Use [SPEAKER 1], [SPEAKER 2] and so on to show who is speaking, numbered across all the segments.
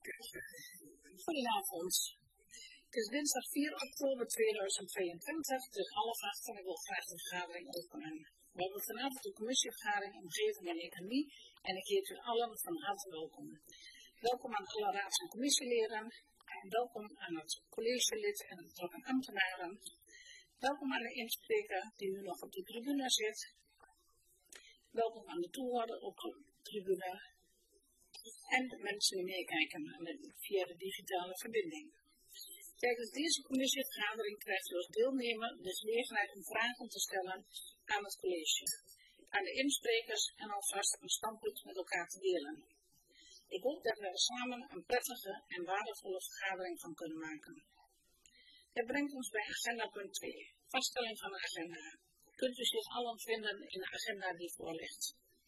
[SPEAKER 1] Goedenavond. Het is dinsdag 4 oktober 2022, het is 7:30 en ik wil graag de vergadering openen. We hebben vanavond een commissievergadering Omgeving en Economie en ik heet u allen van harte welkom. Welkom aan alle raads- en commissieleden, en welkom aan het collegelid en de betrokken ambtenaren. Welkom aan de inspreker die nu nog op de tribune zit. Welkom aan de toehoorder op de tribune en de mensen die meekijken via de digitale verbinding. Tijdens deze commissievergadering krijgt u als deelnemer de gelegenheid om vragen te stellen aan het college, aan de insprekers en alvast een standpunt met elkaar te delen. Ik hoop dat we er samen een prettige en waardevolle vergadering van kunnen maken. Het brengt ons bij agenda punt 2, vaststelling van de agenda. Kunt u zich allen vinden in de agenda die voor ligt?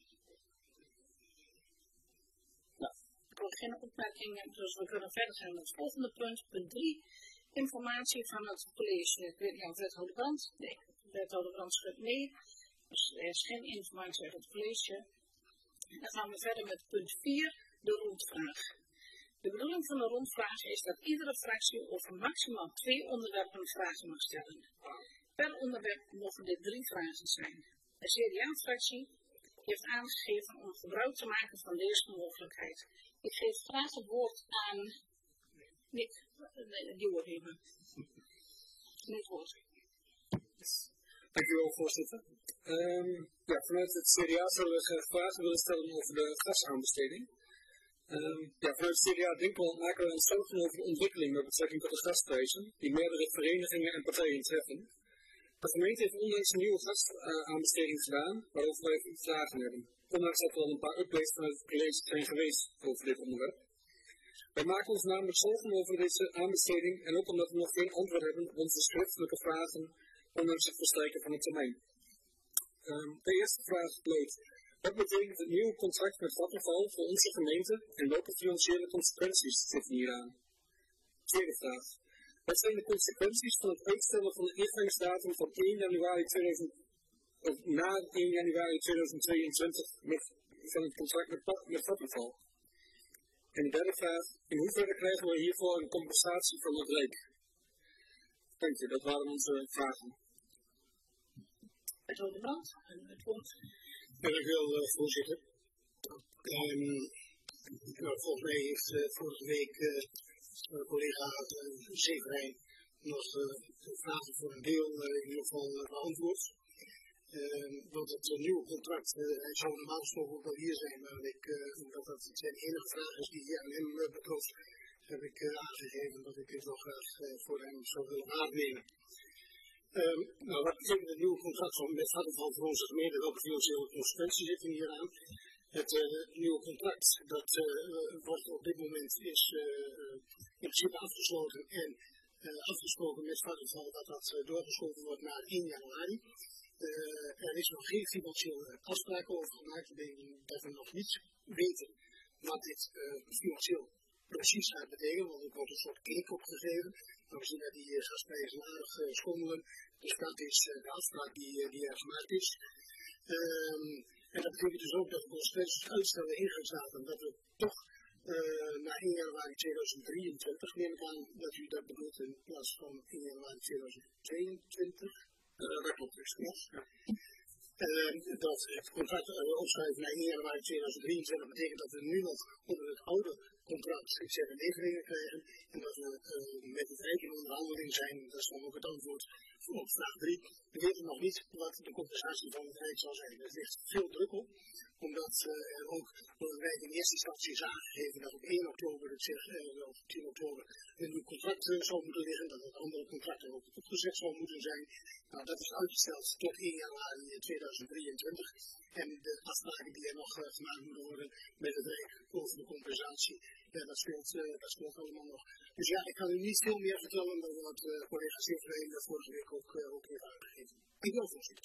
[SPEAKER 1] Nou, ik heb geen opmerkingen, dus we kunnen verder gaan met het volgende punt, punt 3. Informatie van het college. Ik weet niet of wethouder Brandt. Nee, wethouder Brandt schudt nee. Dus er is geen informatie uit het college. En dan gaan we verder met punt 4, de rondvraag. De bedoeling van de rondvraag is dat iedere fractie over maximaal 2 onderwerpen vragen mag stellen. Per onderwerp mogen dit 3 vragen zijn. De CDA-fractie heeft aangegeven om gebruik te maken van deze mogelijkheid. Ik geef graag het woord aan Nick. Die woord even. Nick woord.
[SPEAKER 2] Dank u wel, voorzitter. Vanuit het CDA zullen we graag vragen willen stellen over de gasaanbesteding. Vanuit het CDA Dinkel maken we ons zorgen over de ontwikkeling met betrekking tot de gasprijzen, die meerdere verenigingen en partijen treffen. De gemeente heeft onlangs een nieuwe gasaanbesteding gedaan, waarover wij vragen hebben. Ondanks dat er al een paar updates vanuit het college zijn geweest over dit onderwerp. Wij maken ons namelijk zorgen over deze aanbesteding en ook omdat we nog geen antwoord hebben op onze schriftelijke vragen, ondanks het verstrijken van de termijn. De eerste vraag luidt: wat betekent het nieuwe contract met Vattenfall voor onze gemeente en welke financiële consequenties zitten hieraan? Tweede vraag: wat zijn de consequenties van het uitstellen van de ingangsdatum van 1 januari 2022 van het contract met Vattenfall? En de derde vraag: in hoeverre krijgen we hiervoor een compensatie van het Rijk? Dank u, dat waren onze vragen.
[SPEAKER 1] Wethouder Brandt, het woord.
[SPEAKER 3] Dank u wel, voorzitter. Volgens mij heeft vorige week collega Severijn nog vragen voor een deel in ieder geval beantwoord. Want het nieuwe contract, hij zou normaal gesproken ook wel hier zijn, maar omdat dat zijn enige vraag is die aan hem betrof, heb ik aangegeven dat ik dit nog graag voor hem zou willen aannemen. Wat betekent het nieuwe contract met Vattenfall voor onze gemeente? Welke financiële consequenties zitten hieraan? Het nieuwe contract dat wordt op dit moment is in principe afgesloten en afgesproken met Vattenfall dat dat doorgeschoven wordt naar 1 januari. Er is nog geen financiële afspraken over gemaakt, dat we nog niet weten wat dit financieel precies gaat betekenen, want er wordt een soort klik opgegeven. We zien dat die gasprijzen aardig schommelen, dus dat is de afspraak die er gemaakt is. En dat betekent dus ook dat de consequenties uitstellen ingangsdatum, dat we toch naar 1 januari 2023, neem ik aan dat u dat bedoelt in plaats van 1 januari 2022. Dat klopt, ja. Dat het contract opschuiven naar 1 januari 2023 betekent dat we nu nog onder het oude contract ZMW-verleningen krijgen en dat we met het Rijk in onderhandeling zijn. Dat is dan ook het antwoord op vraag 3. We weten nog niet wat de compensatie van het Rijk zal zijn. Er ligt veel druk op, omdat er ook door het Rijk in eerste instantie is aangegeven dat op 1 oktober, of 10 oktober, een nieuw contract zou moeten liggen, dat het andere contract er ook opgezet zou moeten zijn. Nou, dat is uitgesteld tot 1 januari 2023 en de afspraken die er nog gemaakt moeten worden met het Rijk over de compensatie, dat speelt allemaal nog. Dus ja, ik kan u niet veel meer vertellen dan wat collega Severijn vorige week ook heeft aangegeven. Dank u wel, voorzitter.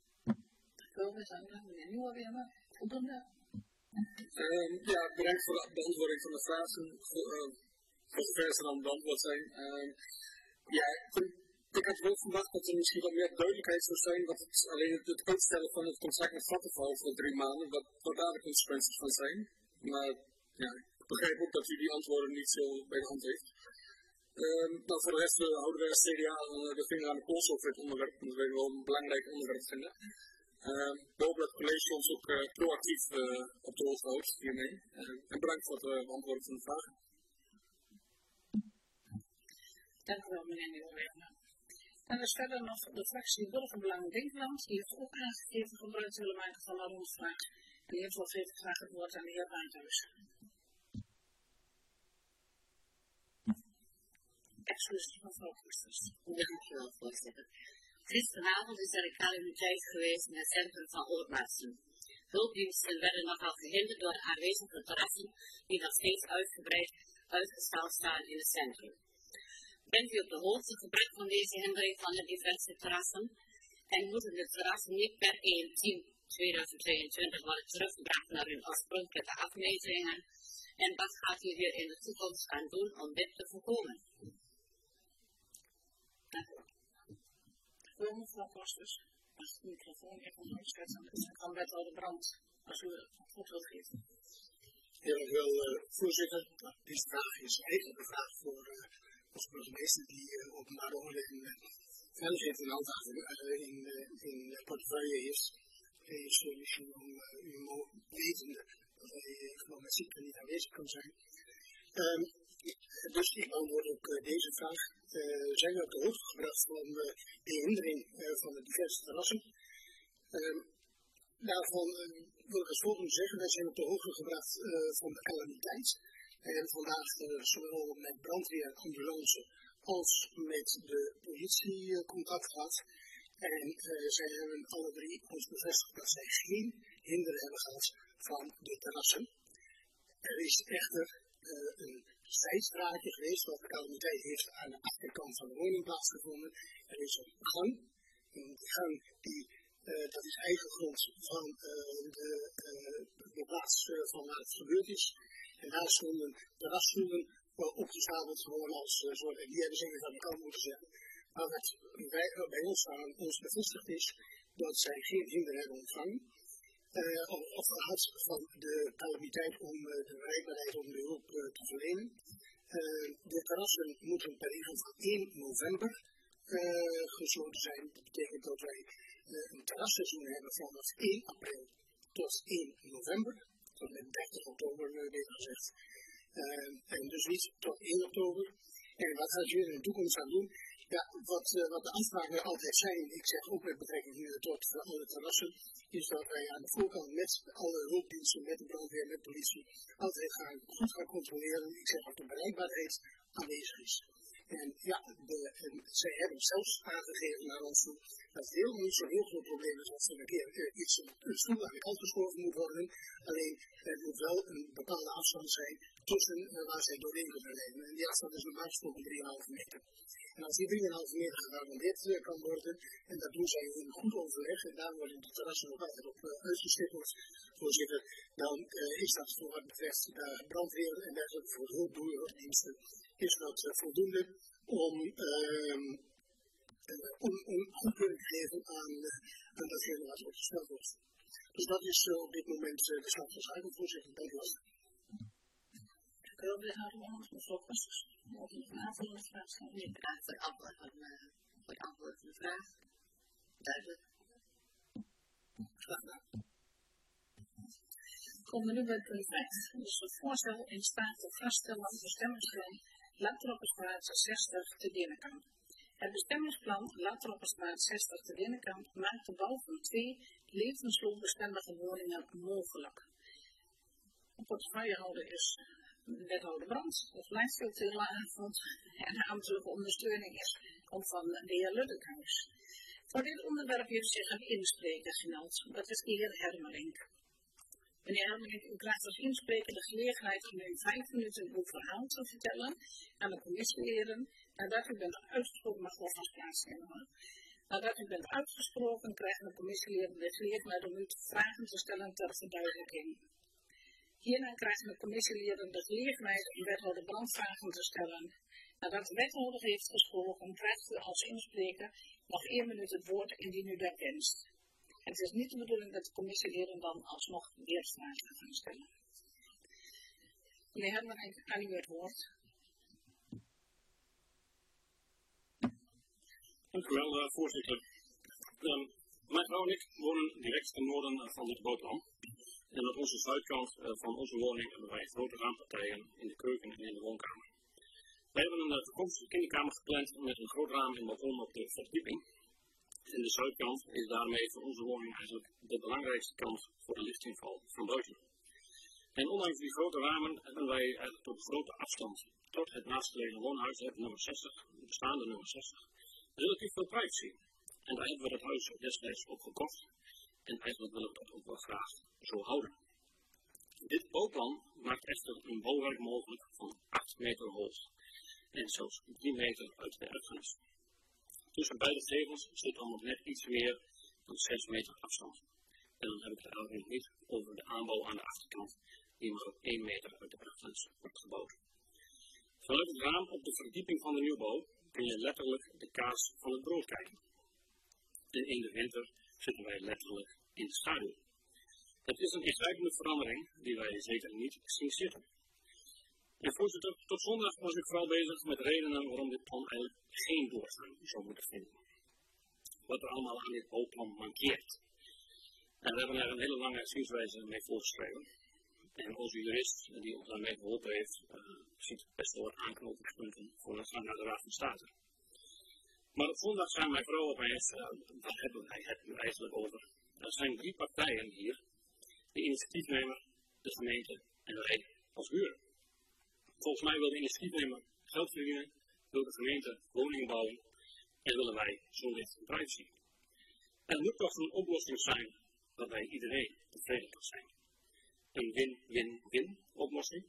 [SPEAKER 1] Meneer Nieuwenweer, voldoende?
[SPEAKER 2] Bedankt voor de beantwoording van de vragen. Voor zover ze dan beantwoord zijn. Ik had wel verwacht dat er misschien wat meer duidelijkheid zou zijn wat alleen het uitstellen van het contract met Vattenfall voor 3 maanden, wat daar de consequenties van zijn. Maar ja, ik Ik begrijp ook dat u die antwoorden niet zo bij de hand heeft. Maar voor de rest houden wij als CDA de vinger aan de pols over dit onderwerp, omdat wij het wel een belangrijk onderwerp vinden. We hopen dat het college ons ook proactief op de hoogte houdt hiermee. En bedankt voor het beantwoorden van de vragen.
[SPEAKER 1] Dank u wel, meneer Nieuwenwegen. Dan is verder nog de fractie Burgerbelang Denkland. Die heeft ook aangegeven gebruik te willen maken van een rondvraag. En die heeft geef ik graag het woord aan de heer Buitenhuis. Excuses, mevrouw Koesters.
[SPEAKER 4] Dankjewel, voorzitter. Gisteravond is er een calamiteit geweest in het centrum van Oortmaarsen. Hulpdiensten werden nogal gehinderd door de aanwezige terrassen die nog steeds uitgestald staan in het centrum. Bent u op de hoogte gebrek van deze hindering van de diverse terrassen? En moeten de terrassen niet per 1/10/2022 worden teruggebracht naar hun oorspronkelijke afmetingen? En wat gaat u hier in de toekomst aan doen om dit te voorkomen? Dank u wel.
[SPEAKER 1] Voor mevrouw Koesters, als de microfoon even uitzetten, dan kan wethouder Brandt, als u het goed wilt geven.
[SPEAKER 3] Ja, dank u wel, voorzitter. Deze vraag is eigenlijk een vraag voor onze burgemeester die openbare orde en veiligheid en handhaving in portefeuille heeft. Hij is misschien om u wetende dat hij gewoon met ziekte niet aanwezig kan zijn. Dus ik beantwoord ook deze vraag. Zijn we op de hoogte gebracht van de hindering van de diverse terrassen? Daarvan wil ik als volgende zeggen, wij zijn op de hoogte gebracht van de calamiteit. Wij hebben vandaag zowel met brandweer, ambulance als met de politie contact gehad. En zij hebben alle drie ons bevestigd dat zij geen hinder hebben gehad van de terrassen. Er is echter een zijstraatje geweest, wat de calamiteit heeft aan de achterkant van de woning plaatsgevonden. Er is een gang. En die gang dat is eigen grond van de plaats van waar het gebeurd is. En daar stonden terrasstoelen opgestapeld gewoon als soort, die hebben ze even aan de kant moeten zetten. Maar wat bij ons aan ons bevestigd is, dat zij geen hinder hebben ontvangen. Of gehad van de calamiteit om de bereikbaarheid om de hulp te verlenen. De terrassen moeten per ingang van 1 november gesloten zijn. Dat betekent dat wij een terrasseizoen hebben vanaf 1 april tot 1 november. Tot met 30 oktober, beter gezegd. En dus niet tot 1 oktober. En wat gaat u in de toekomst aan doen? Ja, wat de afspraken altijd zijn, ik zeg ook met betrekking tot alle terrassen, is dat wij aan de voorkant met alle hulpdiensten, met de brandweer, met de politie, altijd goed gaan controleren. Ik zeg of de bereikbaarheid aanwezig is. En ja, zij hebben zelfs aangegeven naar ons toe dat het helemaal niet zo'n heel groot probleem is als er een keer een stoel aan de kant geschoven moet worden. Alleen er moet wel een bepaalde afstand zijn tussen waar zij doorheen kunnen nemen. En die afstand is normaal gesproken 3,5 meter. En als die 3,5 meter gegarandeerd kan worden, en dat doen zij in goed overleg, en daar worden de terrassen ook altijd op uitgestippeld, voorzitter, dan is dat voor wat betreft de brandweer en dergelijke voor de hulpdiensten, is dat voldoende om goedkeuring te geven aan datgene wat opgesteld wordt. Dus dat is op dit moment de stand van zaken, voorzitter. Dank u wel.
[SPEAKER 1] Dank u wel, wethouder mevrouw Koesters. Moet u nog een aanvullende vraag stellen?
[SPEAKER 4] Nee, bedankt voor het antwoord van de vraag. Duidelijk.
[SPEAKER 1] Graag gedaan. Komen we nu bij punt 5. Dus het voorstel in staat te vaststellen van het bestemmingsplan Laatroppenstraat 60 te Denenkamp. Het bestemmingsplan Laatroppenstraat 60 te Denenkamp maakt de bouw van 2 levensloopbestendige woningen mogelijk. De portefeuillehouder is wethouder Brandt, of blijft veel te avond en de ambtelijke ondersteuning komt van de heer Luddekhuis. Voor dit onderwerp heeft zich een inspreker gemeld, dat is de heer Hermelink. Meneer Hermelink, u krijgt als inspreker de gelegenheid om u 5 minuten uw verhaal te vertellen aan de commissieleden. Nadat u bent uitgesproken, mag wel vast plaatsnemen hoor. Nadat u bent uitgesproken, krijgen de commissieleden de gelegenheid om u vragen te stellen ter verduidelijking. Hierna krijgen de commissieleden de gelegenheid om wethouder Brandt vragen te stellen. Nadat de wethouder heeft gesproken, krijgt u als inspreker nog 1 minuut het woord indien u dat wenst. Het is niet de bedoeling dat de commissieleden dan alsnog weer vragen gaan stellen. Meneer Hendrik, aan u het woord.
[SPEAKER 5] Dank u wel, voorzitter. Mijn vrouw en ik wonen direct ten noorden van dit bouwplan. En aan onze zuidkant van onze woning hebben wij grote raampartijen in de keuken en in de woonkamer. Wij hebben een toekomstige kinderkamer gepland met een groot raam in het balkon op de verdieping. En de zuidkant is daarmee voor onze woning eigenlijk de belangrijkste kant voor de lichtinval van buiten. En ondanks die grote ramen hebben wij eigenlijk op grote afstand tot het naastgelegen woonhuis, het nummer 60, het bestaande nummer 60, relatief veel privacy. En daar hebben we dat huis destijds ook gekocht. En eigenlijk willen we dat ook wel graag zo houden. Dit bouwplan maakt echter een bouwwerk mogelijk van 8 meter hoog. En zelfs 3 meter uit de uitgangs. Tussen beide gevels zit dan nog net iets meer dan 6 meter afstand. En dan heb ik het eigenlijk niet over de aanbouw aan de achterkant, die maar op 1 meter uit de uitgangs wordt gebouwd. Vanuit het raam op de verdieping van de nieuwbouw kun je letterlijk de kaas van het brood kijken. En in de winter zitten wij letterlijk in de schaduw. Het is een ingrijpende verandering die wij zeker niet zien zitten. En voorzitter, tot zondag was ik vooral bezig met redenen waarom dit plan eigenlijk geen doorgang zou moeten vinden. Wat er allemaal aan dit bouwplan mankeert. En we hebben er een hele lange zienswijze mee voorgeschreven. En onze jurist die ons daarmee geholpen heeft, ziet best wel wat aanknopingspunten voor een gang naar de Raad van State. Maar op zondag zijn mijn vrouw opeens, waar hebben wij het nu eigenlijk over? Er zijn 3 partijen hier, de initiatiefnemer, de gemeente en wij als buren. Volgens mij wil de initiatiefnemer geld verdienen, wil de gemeente woningen bouwen en willen wij zonlicht en privacy. Er moet toch een oplossing zijn waarbij iedereen tevreden kan zijn. Een win-win-win oplossing.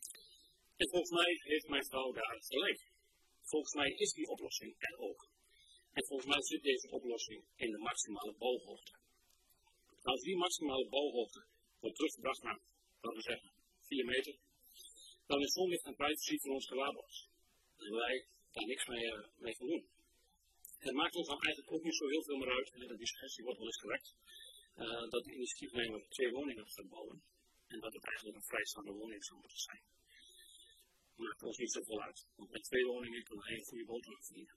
[SPEAKER 5] En volgens mij heeft mijn vrouw daar gelijk. Volgens mij is die oplossing er ook. En volgens mij zit deze oplossing in de maximale bouwhoogte. Als die maximale bouwhoogte wordt teruggebracht naar, laten we zeggen, 4 meter, dan is zonlicht en privacy voor ons gewaarborgd. En wij daar niks mee van doen. Het maakt ons dan eigenlijk ook niet zo heel veel meer uit, en die suggestie wordt wel eens gewekt, dat de initiatiefnemer 2 woningen gaat bouwen. En dat het eigenlijk een vrijstaande woning zou moeten zijn. Dat maakt ons niet zoveel uit, want met 2 woningen kan hij een goede boterham verdienen.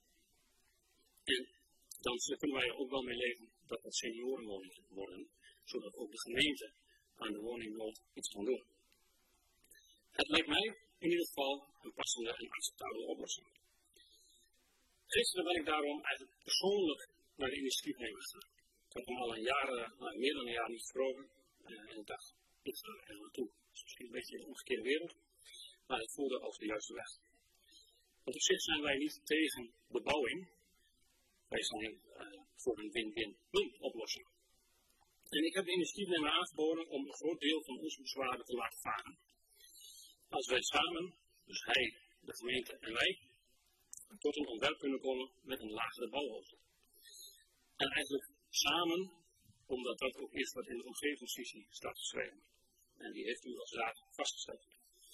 [SPEAKER 5] En dan kunnen wij er ook wel mee leven dat het seniorenwoningen worden, zodat ook de gemeente aan de woningnood iets kan doen. Het lijkt mij in ieder geval een passende en acceptabele oplossing. Gisteren ben ik daarom eigenlijk persoonlijk naar de initiatiefnemer gegaan. Ik heb hem al meer dan een jaar niet gesproken en ik dacht, ik ga er naartoe. Dat is misschien een beetje een omgekeerde wereld, maar het voelde als de juiste weg. Want op zich zijn wij niet tegen bebouwing, wij zijn voor een win-win-win oplossing. En ik heb de initiatiefnemer aangeboden om een groot deel van onze bezwaren te laten varen. Als wij samen, dus hij, de gemeente en wij, tot een ontwerp kunnen komen met een lagere bouwhoogte. En eigenlijk samen, omdat dat ook is wat in de omgevingsvisie staat geschreven. En die heeft u als raad vastgesteld.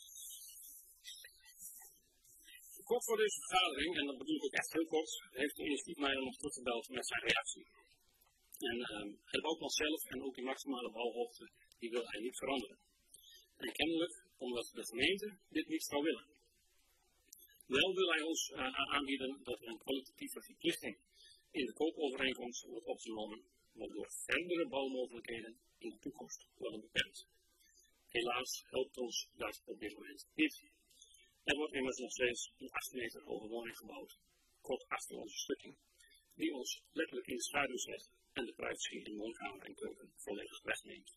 [SPEAKER 5] Kort voor deze vergadering, en dat bedoel ik ook echt heel kort, heeft de initiatiefnemer nog teruggebeld met zijn reactie. En het bouwplan zelf en ook die maximale bouwhoogte, die wil hij niet veranderen. En kennelijk omdat de gemeente dit niet zou willen. Wel wil hij ons aanbieden dat er een kwalitatieve verplichting in de koopovereenkomst wordt opgenomen, waardoor verdere bouwmogelijkheden in de toekomst worden beperkt. Helaas helpt ons dat op dit moment niet. Er wordt immers nog steeds een 8 meter hoge woning gebouwd, kort achter onze schutting, die ons letterlijk in de schaduw zet en de privacy in woonkamer en keuken volledig wegneemt.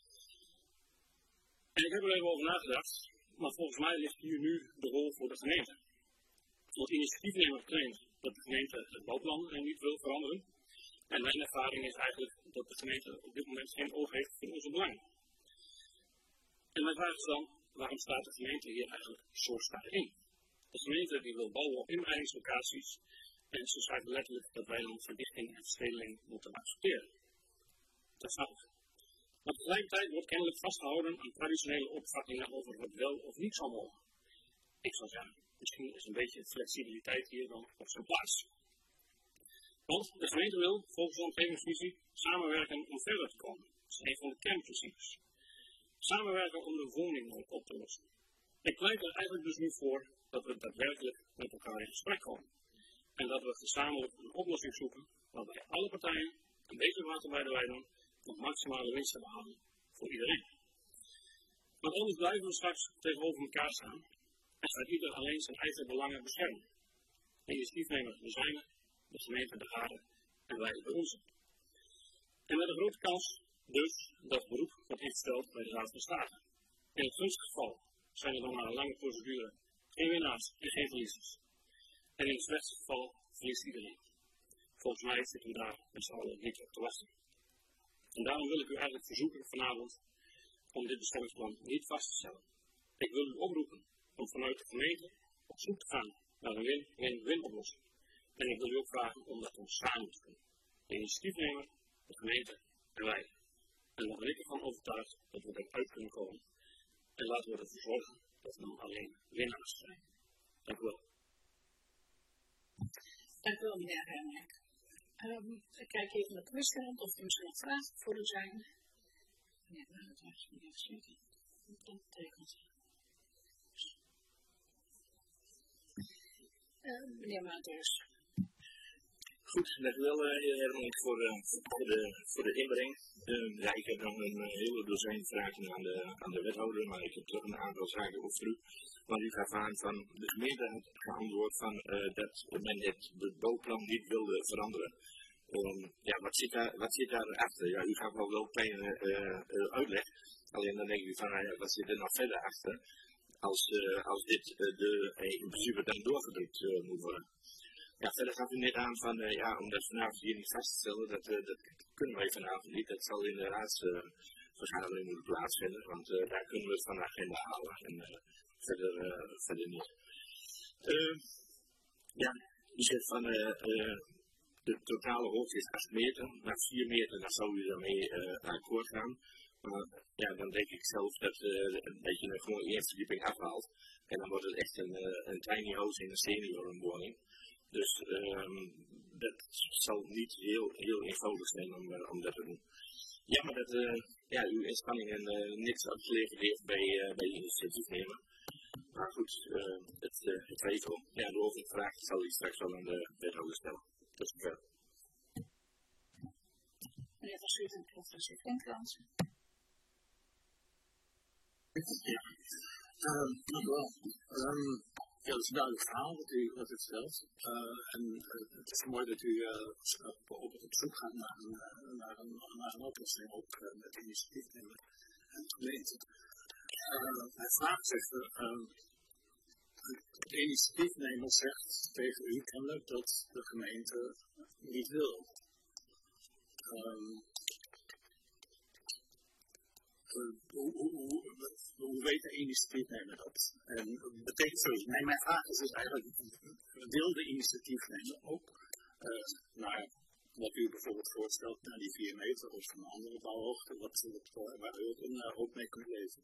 [SPEAKER 5] En ik heb er even over nagedacht, maar volgens mij ligt hier nu de rol voor de gemeente. Want de initiatiefnemer claimt dat de gemeente het bouwplan niet wil veranderen. En mijn ervaring is eigenlijk dat de gemeente op dit moment geen oog heeft voor onze belangen. En mijn vraag is dan, waarom staat de gemeente hier eigenlijk zo sterk in? De gemeente die wil bouwen op inbreidingslocaties en ze schrijven letterlijk dat wij dan verdichting en verstedeling moeten accepteren. Dat snap ik. Maar tegelijkertijd wordt kennelijk vastgehouden aan traditionele opvattingen over wat wel of niet zal mogen. Ik zou zeggen, misschien is een beetje flexibiliteit hier dan op zijn plaats. Want de gemeente wil, volgens de omgevingsvisie, samenwerken om verder te komen. Dat is een van de kernprincipes. Samenwerken om de woningnood op te lossen. Ik pleit er eigenlijk dus nu voor dat we daadwerkelijk met elkaar in gesprek komen. En dat we gezamenlijk een oplossing zoeken waarbij alle partijen een beetje water bij de wijn doen om maximale winst te behalen voor iedereen. Want anders blijven we straks tegenover elkaar staan en staat ieder alleen zijn eigen belangen beschermen. Initiatiefnemers de zijne, de gemeente de hare en wij de onze. En met een grote kans dus dat het beroep wordt ingesteld bij de Raad van State. In het gunstige geval zijn er dan na een lange procedure geen winnaars en geen verliezers. En in het slechtste geval verliest iedereen. Volgens mij zitten we daar met z'n allen niet op te wachten. En daarom wil ik u eigenlijk verzoeken vanavond om dit bestemmingsplan niet vast te stellen. Ik wil u oproepen om vanuit de gemeente op zoek te gaan naar een win-win-win oplossing. En ik wil u ook vragen om dat ons samen te doen. De initiatiefnemer, de gemeente en wij. En dan ben ik ervan overtuigd dat we eruit kunnen komen. En laten we ervoor zorgen dat we dan alleen winnaars zijn. Dank u wel.
[SPEAKER 1] Dank u wel, meneer Hermijk. Ik kijk even naar de commissie rond of er misschien nog vragen voor u zijn. Meneer Maartens, meneer Verslieten. Dat betekent. Meneer Maartens.
[SPEAKER 6] Goed, dank u wel, heer Hermink, voor de inbreng. Ja, ik heb nog een hele dozijn vragen aan de wethouder, maar ik heb toch een aantal zaken ook voor u. Want u gaf aan van de gemeente had geantwoord van dat men het bouwplan niet wilde veranderen. Ja, wat zit daarachter? Ja, u gaf al wel kleine uitleg. Alleen dan denk ik van, wat zit er nog verder achter? Als dit in principe dan doorgedrukt moet worden. Ja, verder gaf u net aan van, om dat vanavond hier niet vast te stellen, dat kunnen wij vanavond niet. Dat zal in de raadsvergadering moeten plaatsvinden, want daar kunnen we het van de agenda halen en verder niet. U zegt van, de totale hoogte is 8 meter, na 4 meter, dan zou u daarmee akkoord gaan. Maar ja, dan denk ik zelf dat je gewoon de eerste verdieping afhaalt. En dan wordt het echt een tiny house in een seniorenwoning. Dus dat zal niet heel eenvoudig zijn om dat te doen. Jammer dat uw inspanningen niks afgeleverd heeft bij initiatiefnemer. Maar goed, het regel. Ja, de overvraag zal ik straks wel aan de wethouder stellen. Tot zover.
[SPEAKER 1] Meneer Verslieten, professor Vinkland.
[SPEAKER 7] Dank u wel. Ja, dat is een duidelijk verhaal wat u vertelt. En het is mooi dat u op zoek gaat naar een oplossing, ook met de initiatiefnemer en de gemeente. Mijn vraag zegt, de initiatiefnemer zegt tegen u kennelijk dat de gemeente niet wil. Hoe weet de initiatiefnemer dat? En betekent zo, mijn vraag is dus eigenlijk, wil de initiatiefnemer ook naar wat u bijvoorbeeld voorstelt, naar die 4 meter of een andere bouwhoogte, waar u ook een hoop mee kunt leven?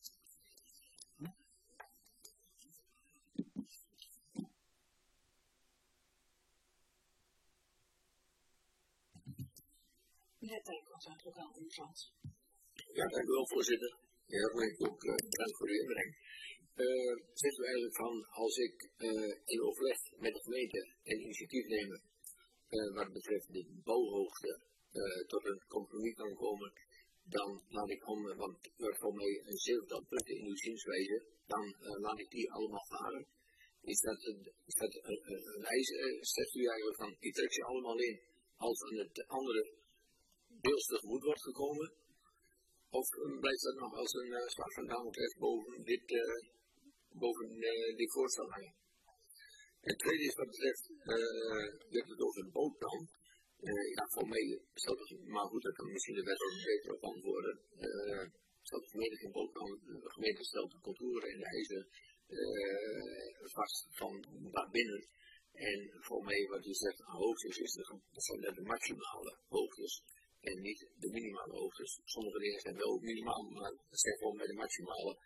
[SPEAKER 1] Meneer Teekels, uit lokaal omstand.
[SPEAKER 8] Ja, dank u wel, voorzitter. Ja, maar ik ook bedankt voor de inbreng. Zegt u eigenlijk van, als ik in overleg met de gemeente en initiatiefnemer, wat betreft de bouwhoogte, tot een compromis kan komen, dan laat ik want er voor mij een 7 punten in uw zienswijze, dan laat ik die allemaal varen. Is dat een eis, zegt u eigenlijk van, ik trek ze allemaal in, als aan het andere deels tegemoet wordt gekomen? Of blijft dat nog als een zwaard van Damocles boven dit voorstel hangen? Het tweede is wat betreft, je hebt het over het bouwplan. Voor mij stelt het, maar goed, dat kan misschien de wethouder beter op antwoorden. Stelt de gemeente geen bouwplan, de gemeente stelt de contouren en de eisen vast van waarbinnen. En voor mij, wat u zegt, hoogtes, zijn dat de maximale hoogtes. En niet de minimale hoogtes. Sommige dingen zijn wel minimaal, maar dat zijn gewoon bij de maximale.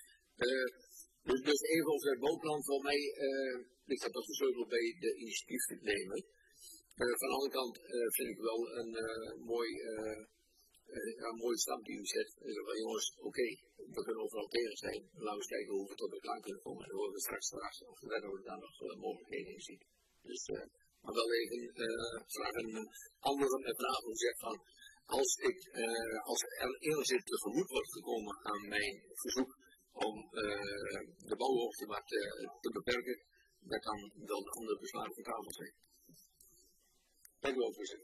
[SPEAKER 8] Dus even over het bouwplan, voor mij ligt dat als een sleutel bij de initiatiefnemer. Van de andere kant vind ik wel een mooi een mooie stap die u zet. Jongens, oké, we kunnen overal tegen zijn. Laten we eens kijken hoe we tot elkaar kunnen komen. En dan horen we straks of de wethouder daar nog mogelijkheden in ziet. Dus, maar wel even vraag een andere vraag hoe zegt van, als er enigszins tegemoet wordt gekomen aan mijn verzoek om de bouwhoogte wat te beperken, dat kan wel de andere bezwaren van tafel zijn. Dank u wel, voorzitter.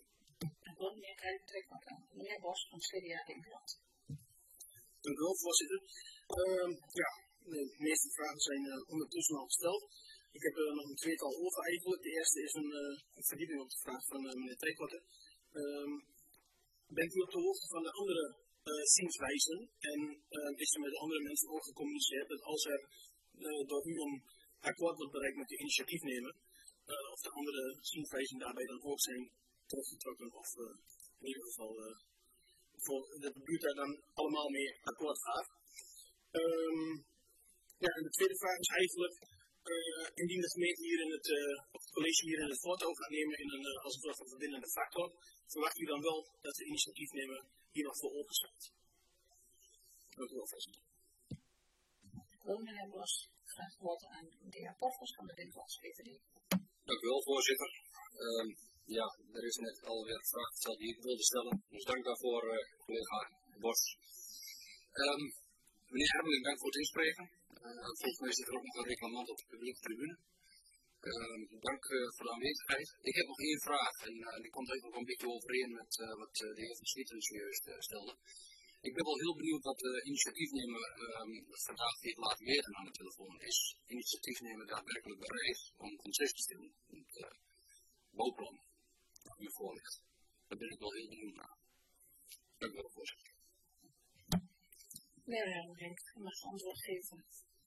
[SPEAKER 1] Meneer Bos van CDA Ingeland.
[SPEAKER 3] Dank u wel, voorzitter. De meeste vragen zijn ondertussen al gesteld. Ik heb nog een tweetal over eigenlijk. De eerste is een verdieping op de vraag van meneer Treekwater. Bent u op de hoogte van de andere zienswijzen en is er met de andere mensen ook gecommuniceerd dat als er door u een akkoord wordt bereikt met de initiatiefnemer, of de andere zienswijzen daarbij dan ook zijn teruggetrokken of in ieder geval dat de buurt daar dan allemaal mee akkoord gaat. En de tweede vraag is eigenlijk, indien de gemeente hier in het college hier in het voortouw gaat nemen in een als het ware een verbindende factor, verwacht u dan wel dat de initiatiefnemer hier nog voor open staat? Dank u wel, voorzitter.
[SPEAKER 1] Meneer Bos, graag woord aan de heer Poffers van de Winkels VVD.
[SPEAKER 9] Dank u wel, voorzitter. Er is net alweer een vraag gesteld die ik wilde stellen. Dus dank daarvoor, collega Bos. Meneer Hermeling, dank voor het inspreken. Volgens mij zit er ook nog een reclamant op de publieke tribune. Dank voor de aanwezigheid. Ik heb nog één vraag en die komt even nog een beetje overeen met wat de heer Van Schieten zojuist stelde. Ik ben wel heel benieuwd wat de initiatiefnemer vandaag heeft laten weten aan de telefoon. Is initiatiefnemer daadwerkelijk bereid om concessies te doen? Het bouwplan dat u voor ligt. Daar ben ik wel heel benieuwd naar. Dank u wel, voorzitter.
[SPEAKER 1] Meneer Hermeling, u mag antwoord geven.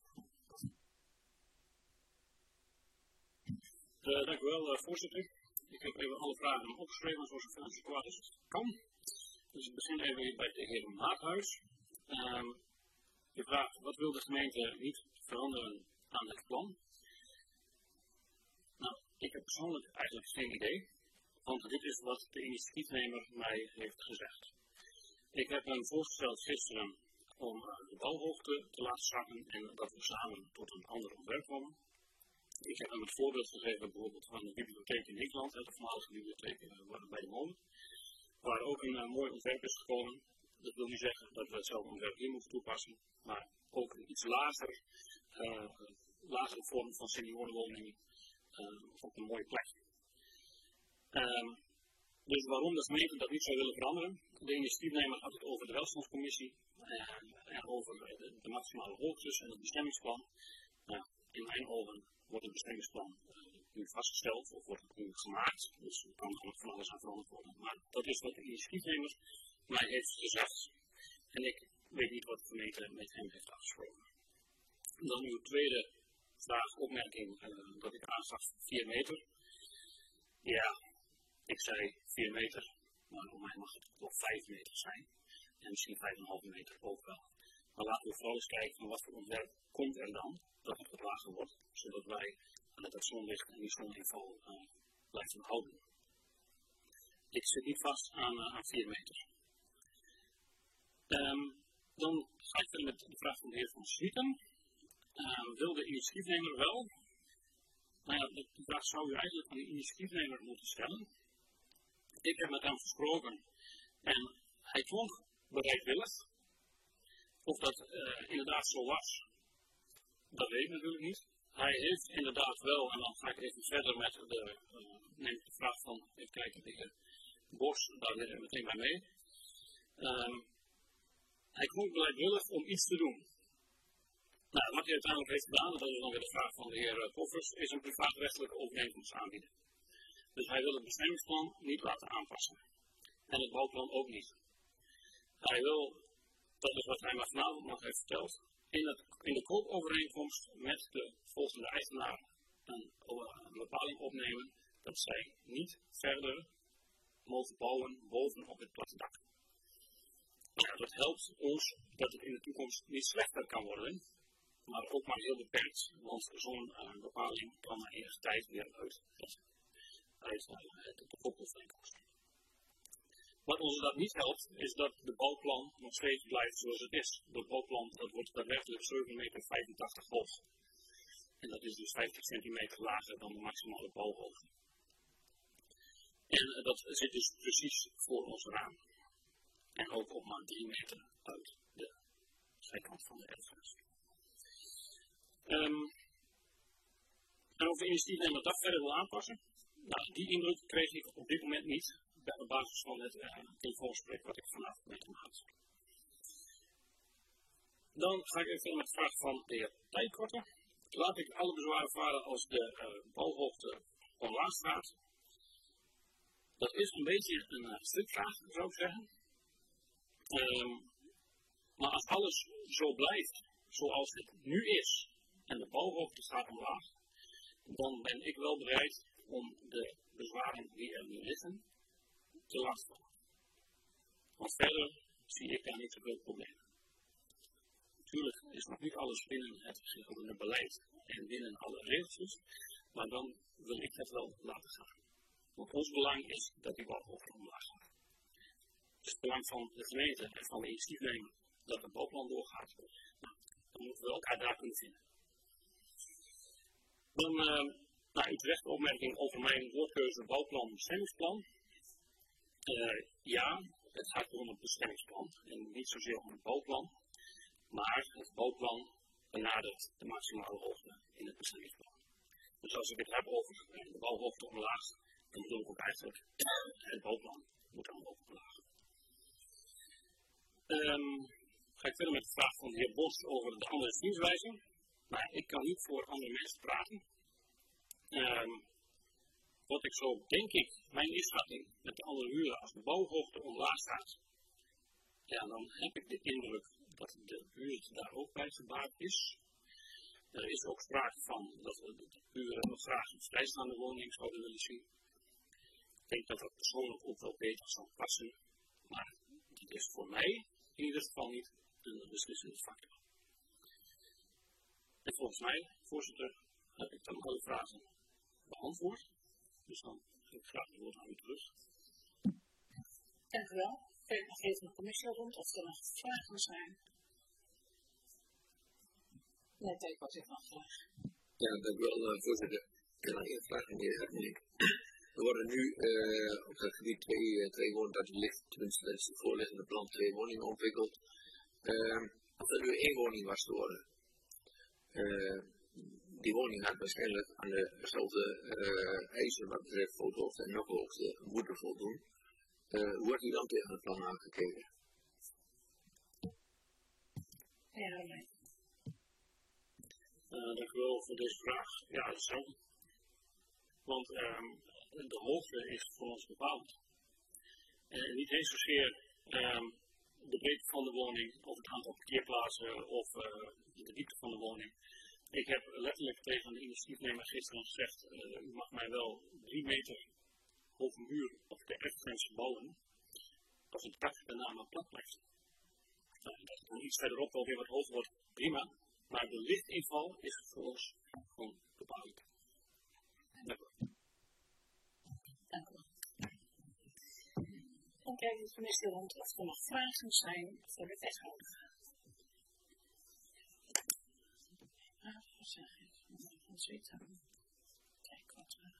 [SPEAKER 5] Dank u wel, voorzitter. Ik heb even alle vragen opgeschreven, zoals het kwaad is als het kan. Dus ik begin even bij de heer Maathuis. Je vraagt, wat wil de gemeente niet veranderen aan het plan? Nou, ik heb persoonlijk eigenlijk geen idee, want dit is wat de initiatiefnemer mij heeft gezegd. Ik heb hem voorgesteld gisteren om de bouwhoogte te laten zakken en dat we samen tot een ander ontwerp komen. Ik heb hem het voorbeeld gegeven bijvoorbeeld van de bibliotheek in Nederland, de voormalige bibliotheek bij de Molen, waar ook een mooi ontwerp is gekomen. Dat wil niet zeggen dat we hetzelfde ontwerp hier moeten toepassen, maar ook een iets lagere vorm van seniorenwoningen op een mooie plek. Dus waarom de gemeente dat niet zou willen veranderen? De initiatiefnemer had het over de welstandscommissie en over de maximale hoogtes en het bestemmingsplan. In mijn ogen wordt het bestemmingsplan nu vastgesteld of wordt het nu gemaakt. Dus er kan nog van alles aan veranderd worden. Maar dat is wat de initiatiefnemer mij heeft gezegd. En ik weet niet wat de gemeente met hem heeft afgesproken. Dan uw tweede vraag, opmerking, dat ik aangaf 4 meter. Ja, ik zei 4 meter, maar voor mij mag het wel 5 meter zijn. En misschien 5,5 meter ook wel. Maar laten we vooral eens kijken van wat voor ontwerp komt er dan, dat het wat lager wordt, zodat wij aan het zonlicht en die zoninval blijven houden. Ik zit niet vast aan 4 meter. Dan ga ik verder met de vraag van de heer Van Schieten. Wil de initiatiefnemer wel? Nou ja, die vraag zou u eigenlijk aan de initiatiefnemer moeten stellen. Ik heb met hem gesproken en hij klonk bereidwillig. Of dat inderdaad zo was, dat weet ik natuurlijk niet. Hij heeft inderdaad wel, en dan ga ik even verder met de vraag van, even kijken, de heer Bos, daar weer meteen bij mee. Hij klonk bereidwillig om iets te doen. Nou, wat hij uiteindelijk heeft gedaan, en dat is dan weer de vraag van de heer Poffers, is een privaatrechtelijke overeenkomst aanbieden. Dus hij wil het bestemmingsplan niet laten aanpassen. En het bouwplan ook niet. Hij wil, dat is wat hij maar vanavond nog heeft verteld, in de koopovereenkomst met de volgende eigenaar een bepaling opnemen dat zij niet verder mogen bouwen bovenop het platte dak. Ja, dat helpt ons dat het in de toekomst niet slechter kan worden, maar ook maar heel beperkt, want zo'n bepaling kan na enige tijd weer uit de koopovereenkomst. Wat ons dat niet helpt, is dat de bouwplan nog steeds blijft zoals het is. Dat bouwplan dat wordt daadwerkelijk 7,85 meter hoog. En dat is dus 50 centimeter lager dan de maximale bouwhoogte. En dat zit dus precies voor ons raam. En ook op maar 3 meter uit de zijkant van de erfenis. En of de initiatiefnemer dat verder wil aanpassen, nou, die indruk kreeg ik op dit moment niet. Op basis van het telefoongesprek wat ik vanavond met hem had. Dan ga ik even verder met de vraag van de heer Tijkorter. Laat ik alle bezwaren varen als de bouwhoogte omlaag gaat. Dat is een beetje een strikvraag, zou ik zeggen. Maar als alles zo blijft zoals het nu is en de bouwhoogte gaat omlaag, dan ben ik wel bereid om de bezwaren die er nu liggen te laten vallen. Want verder zie ik daar niet zoveel problemen. Natuurlijk is nog niet alles binnen het gehele beleid en binnen alle regeltjes, maar dan wil ik het wel laten gaan. Want ons belang is dat die bouwhoogte omlaag gaat. Het is het belang van de gemeente en van de initiatiefnemer dat het bouwplan doorgaat. Nou, dan moeten we elkaar daar kunnen vinden. Dan u terecht de opmerking over mijn woordkeuze bouwplan bestemmingsplan. Ja, het gaat om het bestemmingsplan en niet zozeer om het bouwplan. Maar het bouwplan benadert de maximale hoogte in het bestemmingsplan. Dus als ik het heb over de bouwhoogte omlaag, dan bedoel ik ook eigenlijk het bouwplan moet dan ook omlaag. Ga ik verder met de vraag van de heer Bos over de andere zienswijze. Maar ik kan niet voor andere mensen praten. Wat ik zo denk ik, mijn inschatting met de andere huren, als de bouwhoogte omlaag gaat, ja, dan heb ik de indruk dat de buurt daar ook bij gebaat is. Er is ook sprake van dat we de buren nog graag een vrijstaande woning zouden willen zien. Ik denk dat dat persoonlijk ook wel beter zou passen, maar dat is voor mij in ieder geval niet een beslissende factor. En volgens mij, voorzitter, heb ik dan alle vragen beantwoord. Dus dan geef ik graag het woord aan u terug.
[SPEAKER 1] Dank u wel. Ik nog even de commissie rond of er nog vragen zijn. Nee, kijk wat ik nog vraag.
[SPEAKER 8] Ja, dank u wel, voorzitter. Ik heb nog één vraag, meneer. Er worden nu op dat gebied twee woningen, dat ligt, tenminste dat is het voorliggende plan, 2 woningen ontwikkeld. Als er nu 1 woning was te worden, die woning gaat waarschijnlijk aan dezelfde eisen wat betreft fotohoogte en nokhoogte moeten voldoen. Hoe wordt u dan tegen het plan aangekeken?
[SPEAKER 1] Ja, nee.
[SPEAKER 5] Dank u wel voor deze vraag. Ja, dat is zo. Want de hoogte is voor ons bepaald. Niet eens zozeer de breedte van de woning, of het aantal parkeerplaatsen, of de diepte van de woning. Ik heb letterlijk tegen de initiatiefnemer gisteren gezegd, u mag mij wel 3 meter hoge muur op de erfgrens bouwen, als het dak daarna maar plat blijft. Dat het dan iets verderop wel weer wat hoger wordt, prima, maar de lichtinval is voor ons gewoon bepaald. Dank u wel.
[SPEAKER 1] Dank u wel. Dan kijk ik de commissie rond of er nog vragen zijn voor de wethouder. Wat zeg ik? Van zitten. Kijk wat we.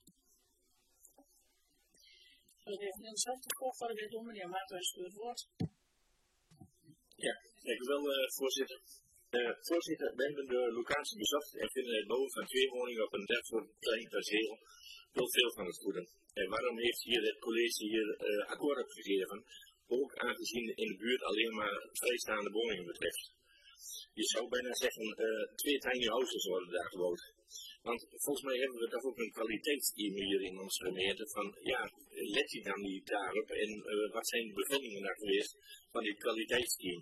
[SPEAKER 1] Zullen we even in dezelfde volgorde weer doen, meneer Maartens, u het woord.
[SPEAKER 6] Ja, dank u wel, voorzitter. Voorzitter, we hebben de locatie bezocht en vinden het bouwen van 2 woningen op een dergelijk klein perceel wel veel van het goede. En waarom heeft hier het college hier akkoord op gegeven, ook aangezien in de buurt alleen maar vrijstaande woningen betreft? Je zou bijna zeggen, 2 tiny houses worden daar gebouwd. Want volgens mij hebben we toch ook een kwaliteitsteam hier in onze gemeente van, ja, let je dan niet daarop en wat zijn de bevindingen daar geweest van dit kwaliteitsteam?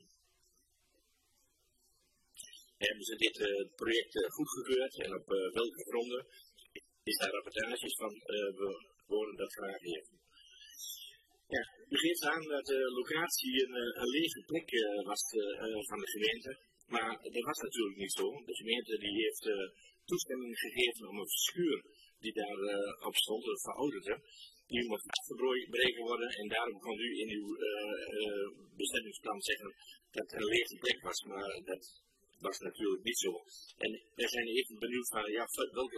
[SPEAKER 6] Hebben ze dit project goedgekeurd en op welke gronden? Is daar rapportages van? We horen dat graag even. Ja, u geeft aan dat de locatie een lege plek was van de gemeente. Maar dat was natuurlijk niet zo. De gemeente die heeft toestemming gegeven om een schuur die daar op stond, een verouderde, die moet afgebreken worden en daarom kon u in uw bestemmingsplan zeggen dat er een lege plek was, maar dat was natuurlijk niet zo. En wij zijn even benieuwd van ja,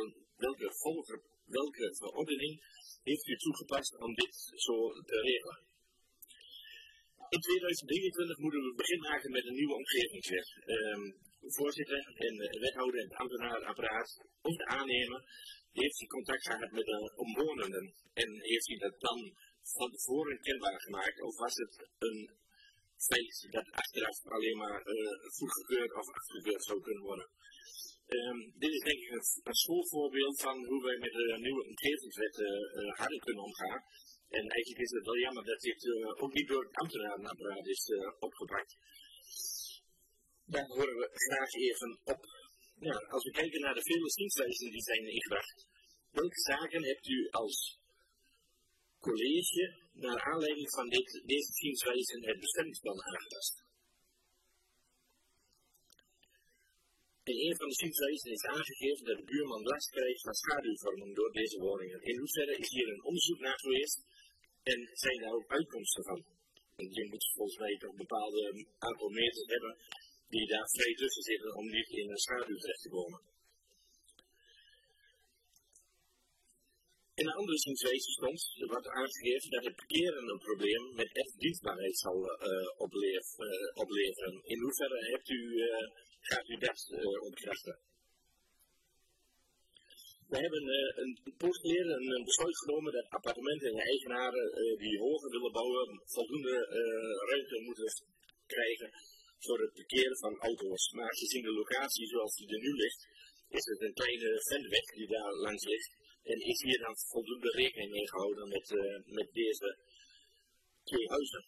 [SPEAKER 6] welke verordening heeft u toegepast om dit zo te regelen? In 2023 moeten we begin maken met een nieuwe omgevingswet. Voorzitter en wethouder en het ambtenarenapparaat of de aannemer heeft hij contact gehad met de omwonenden en heeft hij dat plan van tevoren kenbaar gemaakt of was het een feit dat achteraf alleen maar goedgekeurd of afgekeurd zou kunnen worden? Dit is denk ik een schoolvoorbeeld van hoe wij met de nieuwe omgevingswet harder kunnen omgaan. En eigenlijk is het wel jammer dat dit ook niet door het ambtenarenapparaat is opgepakt. Daar horen we graag even op. Ja, als we kijken naar de vele zienswijzen die zijn ingebracht, welke zaken hebt u als college naar aanleiding van deze zienswijzen het bestemmingsplan aangepast? In een van de zienswijzen is aangegeven dat de buurman last krijgt van schaduwvorming door deze woningen. In hoeverre is hier een onderzoek naar geweest en zijn daar ook uitkomsten van? Want je moet volgens mij toch een bepaalde aantal meters hebben die daar vrij tussen zitten om niet in een schaduw terecht te komen. In een andere zienswijze stond, er wordt aangegeven dat het parkeren een probleem met dienstbaarheid zal opleveren. In hoeverre gaat u dat ontkrachten? We hebben een poos geleden een besluit genomen dat appartementen en eigenaren die hoger willen bouwen voldoende ruimte moeten krijgen voor het parkeren van auto's. Maar gezien de locatie zoals die er nu ligt, is het een kleine ventweg die daar langs ligt. En is hier dan voldoende rekening mee gehouden met deze twee huizen?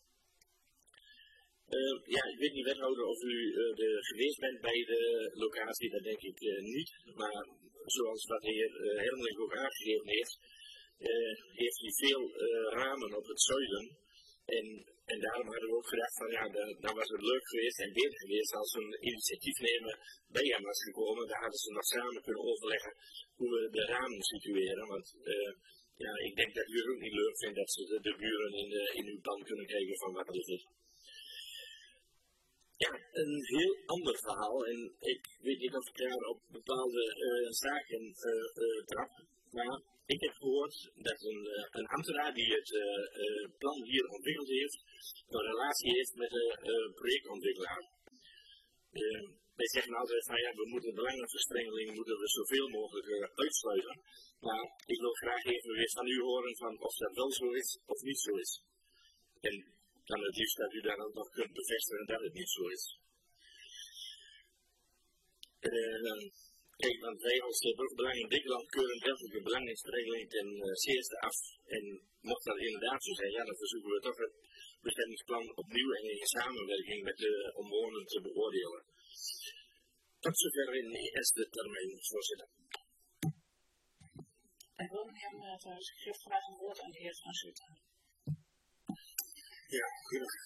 [SPEAKER 6] Ja, ik weet niet, wethouder, of u geweest bent bij de locatie, dat denk ik niet. Maar zoals wat de heer Hermelink ook aangegeven heeft, heeft hij veel ramen op het zuiden. En daarom hadden we ook gedacht van ja, dan was het leuk geweest en beter geweest als een initiatiefnemer bij hem was gekomen. Daar hadden ze nog samen kunnen overleggen hoe we de ramen situeren. Want ja, ik denk dat u het ook niet leuk vindt dat ze de buren in uw plan kunnen kijken van wat is dit. Ja, een heel ander verhaal en ik weet niet of ik daar op bepaalde zaken trap, maar ik heb gehoord dat een ambtenaar die het plan hier ontwikkeld heeft, een relatie heeft met de projectontwikkelaar. Wij zeggen altijd van ja, we moeten belangenverstrengeling zoveel mogelijk uitsluiten, maar ik wil graag even weer van u horen van of dat wel zo is of niet zo is. En dan het liefst dat u dan ook nog kunt bevestigen dat het niet zo is. Kijk, want wij als Brugbelang in Dikkeland keuren dergelijke belangenverstrengeling ten zeerste af. En mocht dat inderdaad zo zijn, ja, dan verzoeken we toch het bestemmingsplan opnieuw en in samenwerking met de omwonenden te beoordelen. Tot zover in de eerste termijn, voorzitter.
[SPEAKER 1] Ik wil meneer geef graag een woord aan de heer Van Zutten.
[SPEAKER 7] Ja, goedendag.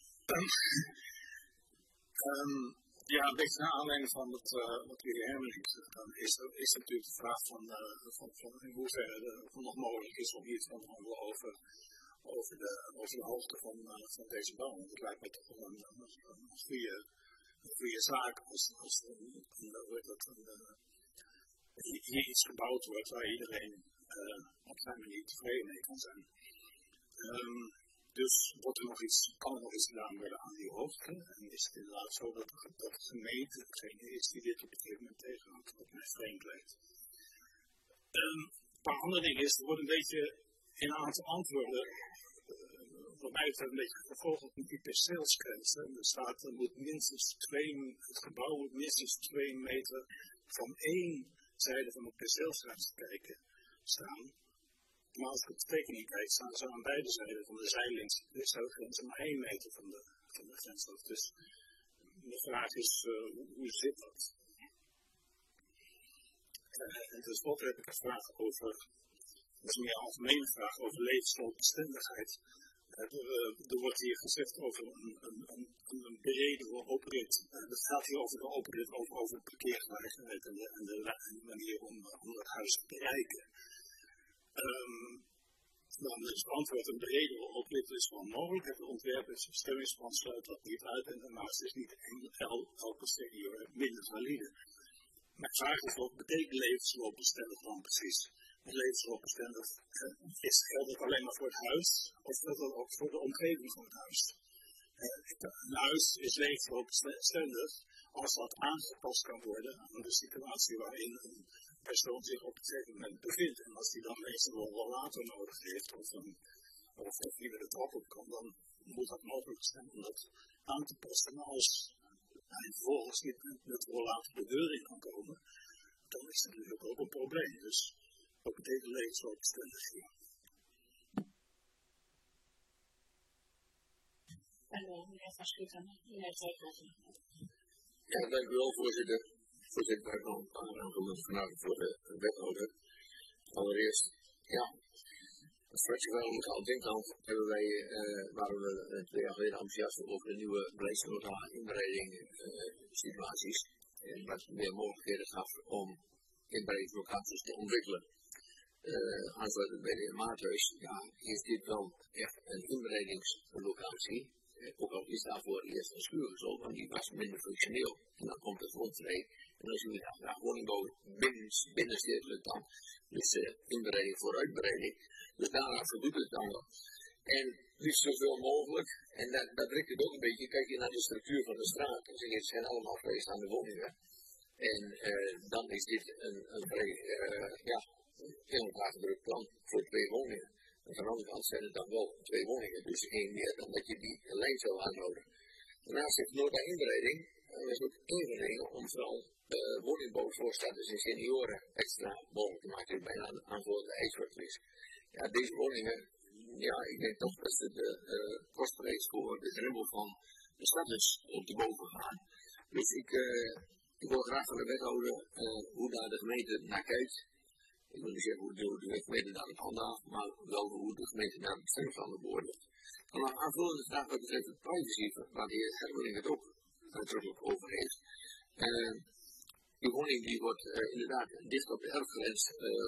[SPEAKER 7] Ja, een beetje naar aanleiding van wat de heer Hermelink gedaan is natuurlijk de vraag van in hoeverre het nog mogelijk is om hier te onderhandelen over de hoogte van deze bouw. Want het lijkt me toch wel een goede zaak als hier iets gebouwd wordt waar iedereen op zijn manier tevreden mee kan zijn. Dus kan er nog iets gedaan worden aan die hoogte? En is het inderdaad zo dat de gemeente degene is die dit op een gegeven moment tegenhoudt, wat mij vreemd lijkt. Een paar andere dingen is, er wordt een beetje in een aantal antwoorden, wat mij betreft een beetje gevolgd met die perceelsgrenzen. Er staat, het gebouw moet minstens 2 meter van één zijde van de perceelsgrens staan. Maar als ik op de tekening kijk, staan ze aan beide zijden van de zijlint. Dus zou de grens maar 1 meter van de grens af. Dus de vraag is, hoe zit dat? En tenslotte heb ik een vraag over, dat is een meer algemene vraag, over levensloopbestendigheid. Er wordt hier gezegd over een bredere oprit. Dat gaat hier over de oprit, over de parkeergelegenheid en de manier om het huis te bereiken. Dan is het antwoord een brede oplichting is wel mogelijk. Het ontwerp is een stemmingsplan sluit dat niet uit en daarnaast is niet elke senior minder valide. Mijn vraag is wat betekent levensloopbestendig dan precies? Levensloopbestendig geldt het alleen maar voor het huis of geldt dat ook voor de omgeving van het huis? Een huis is levensloopbestendig als dat aangepast kan worden aan de situatie waarin een persoon zich op een gegeven moment bevindt. En als die dan meestal wel rollator nodig heeft of dat hij weer de trap op kan, dan moet dat mogelijk zijn om dat aan te passen. Maar als hij vervolgens niet met rollator de deur in kan komen, dan is dat natuurlijk ook een probleem. Dus wat betekent levensloopbestendig hier?
[SPEAKER 1] En meneer Van Schieten, meneer Zijkhoven.
[SPEAKER 8] Ja, dank u wel, voorzitter. Voorzitter, daar kan een paar aanvullingen vanavond voor de wethouder. Allereerst, ja, als fractie van de Lokale Denkland waren we 2 jaar geleden enthousiast over de nieuwe beleidsnota inbreiding situaties. En wat meer mogelijkheden gaf om inbreidingslocaties te ontwikkelen. Aansluitend bij de heer Maarthuis, ja, is dit wel echt een inbreidingslocatie. Ook al is daarvoor eerst een schuur gezocht, want die was minder functioneel. En dan komt het grondvrij. En dan zien we ja, woningbouw binnenstedelijk dan. Dus inbreiding voor uitbreiding. Dus daaraan voldoet het dan wel. En liefst zoveel mogelijk. En dat drukt het ook een beetje. Kijk je naar de structuur van de straat. Dan zeg je, het zijn allemaal vrijstaande woningen. En dan is dit een vrij heel aangedrukt plan voor 2 woningen. En van de andere kant zijn het dan wel 2 woningen, dus 1 meer dan dat je die lijn zou aanhouden. Daarnaast heeft nota inbreiding, er is ook ingeregeld om vooral woningbouwvoorstanders en senioren extra mogelijk te maken, die bijna aan voor de ijsvlak is. Ja, deze woningen, ja, ik denk toch dat ze de kostprijs voor de drempel van de stad is op de boven gaan. Dus ik wil graag van de wethouder hoe daar de gemeente naar kijkt. Ik wil niet zeggen hoe de gemeente daar het handhaaft, maar wel hoe de gemeente daar het bestemmingsplan beoordeelt. Dan een aanvullende vraag wat betreft de privacy, waar de heer Hermeling het ook natuurlijk over heeft. Die woning die wordt inderdaad dicht op de erfgrens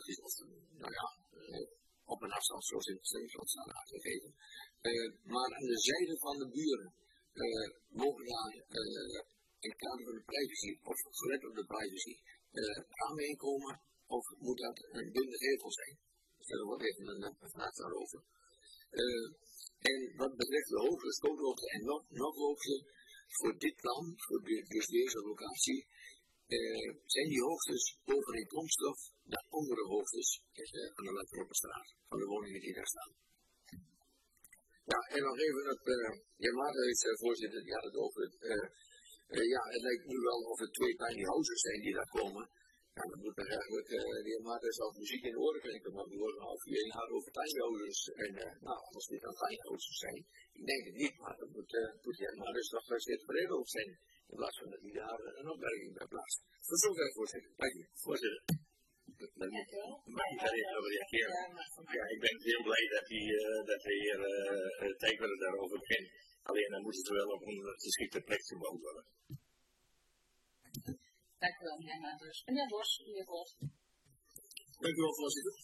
[SPEAKER 8] op een afstand zoals in het bestemmingsplan staat aangegeven. Maar aan de zijde van de buren mogen daar in het kader van de privacy, of gelet op de privacy, ramen inkomen. Of moet dat een dunne gevel zijn? Dus daar wordt even een vraag daarover. En wat betreft de hoogte, stoothoogte en nog hoogte, voor dit plan, voor dus deze locatie, zijn die hoogtes overeenkomstig de andere hoogtes aan de Letteroppenstraat, van de woningen die daar staan. Ja, en nog even het, Maarthuis, voorzitter, die had het over het, het lijkt nu wel of het 2 tiny houses zijn die daar komen. Ja, dan moet er eigenlijk de heer Maarthuis als muziek in de oren klinken, maar we horen al 4 jaar over tiny houses. En als dit dan tiny houses zijn, ik denk het niet, maar dan moet de heer Maarthuis toch wel steeds breder op zijn, in plaats van dat hij daar een opmerking bij plaatst. Tot zover, voorzitter. Dank u. Voorzitter.
[SPEAKER 6] Mag ik daar even reageren? Ja, ik ben heel blij dat de heer Tekeler daarover begint. Alleen dan moeten ze wel op een geschikte plek gebouwd worden.
[SPEAKER 1] Dank u wel, meneer Maarthuis. Meneer Bos, meneer Bos.
[SPEAKER 3] Dank u wel, voorzitter.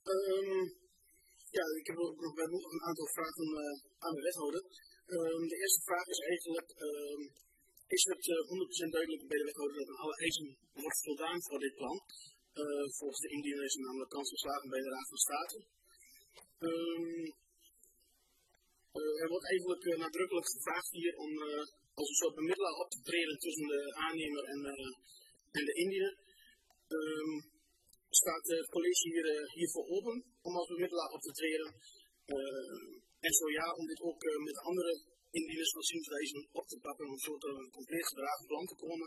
[SPEAKER 3] Ik heb ook nog een aantal vragen aan de wethouder. De eerste vraag is eigenlijk, is het 100% duidelijk bij de wethouder dat aan alle eisen wordt voldaan voor dit plan? Volgens de indiener is er namelijk kans geslagen bij de Raad van State. Er wordt eigenlijk nadrukkelijk gevraagd hier om als een soort bemiddelaar op te treden tussen de aannemer en de indiener. Staat het college hiervoor open om als bemiddelaar op te treden? En zo ja, om dit ook met andere indieners van zienswijzen op te pakken om zo tot een compleet gedragen plan te komen.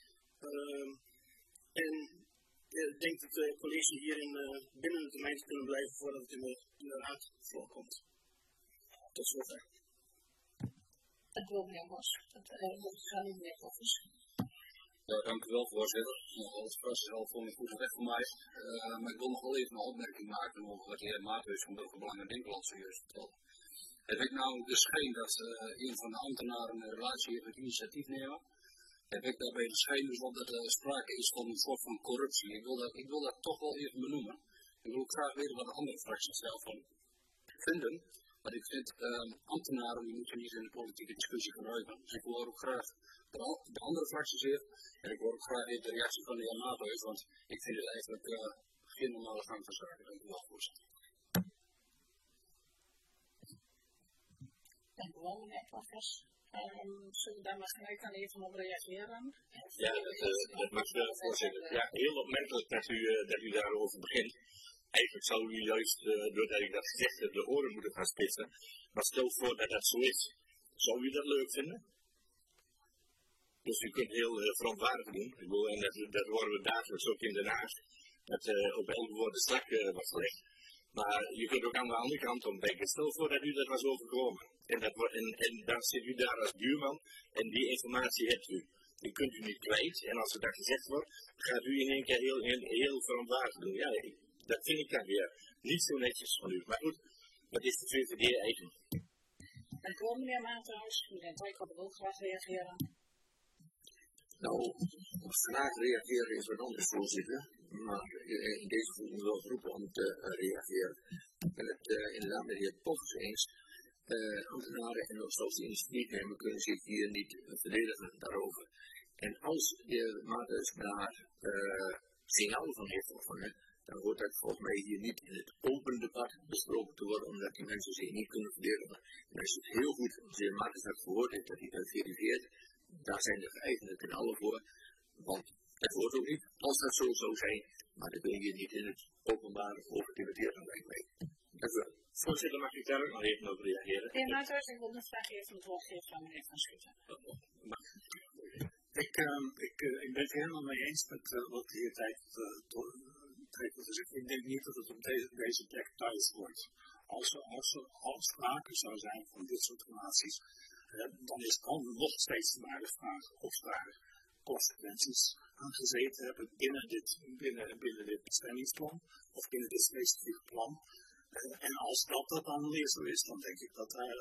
[SPEAKER 3] Ik denk dat het college hierin binnen de termijn te kunnen blijven voordat het in de raad voorkomt. Tot zover.
[SPEAKER 1] Dank u wel, meneer Bos. Het gaat nu meneer Koffers.
[SPEAKER 9] Ja, dank u wel, voorzitter. Alles fractie al voor een goede weg voor mij. Maar ik wil nog wel even een opmerking maken over wat de heer Maarthuis van Burgerbelang en Denkland serieus vertelt. Heb ik nou de schijn dat een van de ambtenaren een relatie heeft met initiatief nemen? Heb ik daarbij de schijn dus op dat er sprake is van een soort van corruptie? Ik wil dat toch wel even benoemen. Ik wil ook graag weten wat de andere fractie stelt van. vinden. Maar ik vind ambtenaren die moeten niet in de politieke discussie gaan uitgaan. Dus ik wil ook graag de andere fracties weer. En ik wil ook graag de reactie van de heer Maathuis, want ik vind het eigenlijk geen normale gang van zaken. Dank u wel, voorzitter.
[SPEAKER 1] Dank u wel, meneer Klaffers. Zullen we daar maar gelijk aan even op reageren?
[SPEAKER 6] Ja, dat mag voorzitter. Ja, heel opmerkelijk dat u daarover begint. Eigenlijk zou u juist, doordat ik dat gezegd heb, de oren moeten gaan spitsen. Maar stel voor dat dat zo is. Zou u dat leuk vinden? Dus u kunt heel verontwaardigd doen. Ik bedoel, en dat horen we dagelijks ook in Den Haag. Dat op elk woord de strak wordt gelegd. Maar je kunt ook aan de andere kant ontdekken. Stel voor dat u dat was overkomen. En dan zit u daar als buurman en die informatie hebt u. Die kunt u niet kwijt. En als er dat gezegd wordt, gaat u in één keer heel verontwaardigd doen. Ja, dat vind ik dan weer niet zo netjes van u. Maar goed, dat is de VVD eigen.
[SPEAKER 1] Dank u wel, meneer Maathuis. Meneer Dijkhoff wil ook graag reageren.
[SPEAKER 8] Nou, graag reageren is wat anders, voorzitter. Maar in deze voel ik wel geroepen om te reageren. Ik ben het inderdaad met de heer Poffers eens. Ambtenaren en ook zelfs de initiatief nemen kunnen zich hier niet verdedigen daarover. En als de heer Maathuis daar signalen van heeft ontvangen, dan hoort dat volgens mij hier niet in het open debat besproken te worden, omdat die mensen zich niet kunnen verdedigen. En als je het heel goed, als de heer Maathuis dat gehoord heeft, dat hij dat verifieert, daar zijn de geëigenden ten alle voor. Want het hoort ook niet, als dat zo zou zijn, maar dan kun je niet in het openbaar over debatteren, lijkt mij. Dank u wel.
[SPEAKER 6] Voorzitter, mag ik daar ook nog even op reageren?
[SPEAKER 1] Meneer Maathuis, ik wil nog graag even het woord geven aan meneer Van Schutten.
[SPEAKER 7] Ik ben het helemaal mee eens met wat de heer Dijkhoff zegt. Ik denk niet dat het op deze plek thuis wordt. Als er sprake zou zijn van dit soort relaties, dan is dan nog steeds maar de vraag of daar consequenties aan gezeten hebben binnen dit bestemmingsplan of binnen dit specifieke plan. En als dat dan weer zo is, dan denk ik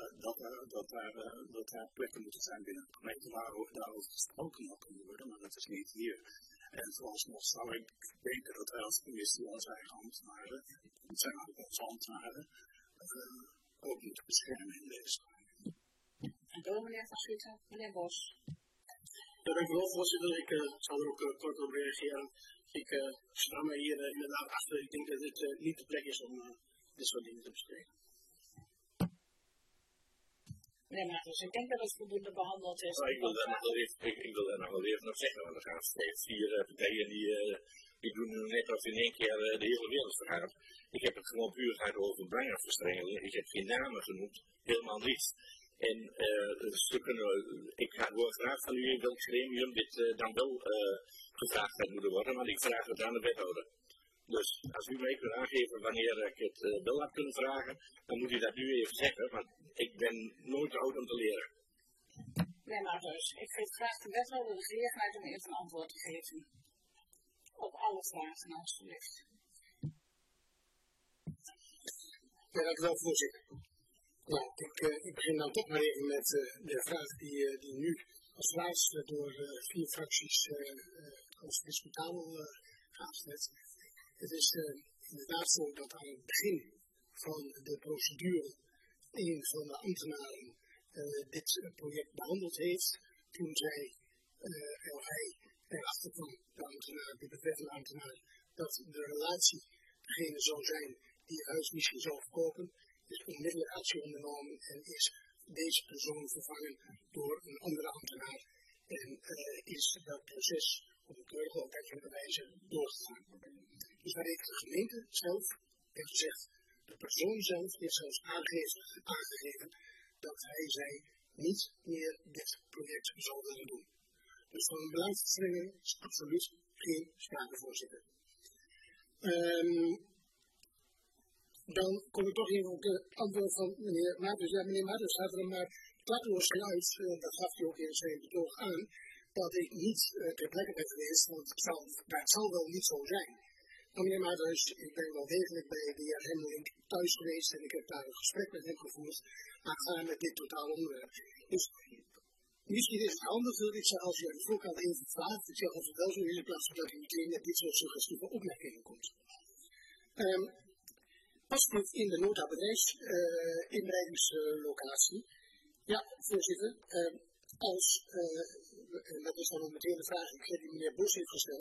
[SPEAKER 7] dat daar plekken moeten zijn binnen de gemeente waarover daarover gesproken mag kunnen worden, maar dat is niet hier. En vooralsnog zou ik denken dat wij als commissie onze eigen ambtenaren, dat zijn ook onze ambtenaren, ook moeten beschermen in deze.
[SPEAKER 1] En door meneer Van Schutten, meneer Bos.
[SPEAKER 3] Ja, dank u wel, voorzitter. Ik zal er ook kort op reageren. Ik sta mij hier inderdaad achter. Ik denk dat dit niet de plek is om dit soort dingen te bespreken.
[SPEAKER 1] Meneer Maathuis, ik denk dat het voldoende behandeld is.
[SPEAKER 6] Ik wil daar nog wel even op zeggen, want er gaan steeds 4 partijen die doen nu net als in één keer de hele wereld vergaat. Ik heb het gewoon puur gehad over brandverstrengeling. Ik heb geen namen genoemd, helemaal niets. En stukken, ik hoor graag van u in welk gremium dit dan wel gevraagd gaat moeten worden, maar ik vraag het aan de wethouder. Dus als u mij kunt aangeven wanneer ik het wel had kunnen vragen, dan moet u dat nu even zeggen, want ik ben nooit te oud om te leren.
[SPEAKER 1] Meneer Maathuis, ik geef graag de wethouder de gelegenheid om even een antwoord te geven. Op alle vragen, alsjeblieft.
[SPEAKER 3] Ja, dank u wel, voorzitter. Nou, ik begin dan toch maar even met de vraag die nu als laatste door 4 fracties als discutabel aangezet. Het is inderdaad zo dat aan het begin van de procedure een van de ambtenaren dit project behandeld heeft. Toen hij erachter kwam, de betreffende ambtenaar, dat de relatie degene zou zijn die het huis misschien zou verkopen. Is onmiddellijk actie ondernomen en is deze persoon vervangen door een andere ambtenaar en is dat proces op een keurige objectieve wijze doorgegaan. Dus waar ik de gemeente zelf heb gezegd, de persoon zelf heeft zelfs aangegeven dat zij niet meer dit project zou willen doen. Dus van een belangenverstrengeling is absoluut geen sprake, voorzitter. Dan kom ik toch even op de antwoord van meneer Maathuis. Ja, meneer Maathuis gaat er maar klakloos uit, dat gaf hij ook in zijn betoog aan, dat ik niet ter plekke ben geweest, want dat zal wel niet zo zijn. Maar meneer Maathuis, ik ben wel degelijk bij de heer Hemmelink thuis geweest en ik heb daar een gesprek met hem gevoerd aangaande dit totale onderwerp. Dus misschien is het handig dat ik als je aan de voorkant even vraagt, ik zeg of het wel zo is in plaats van dat u meteen met dit soort suggestieve opmerkingen komt. Alsjeblieft in de nota bedrijfsinbreidingslocatie. Ja, voorzitter. Dat is dan ook meteen de vraag die meneer Bos heeft gesteld.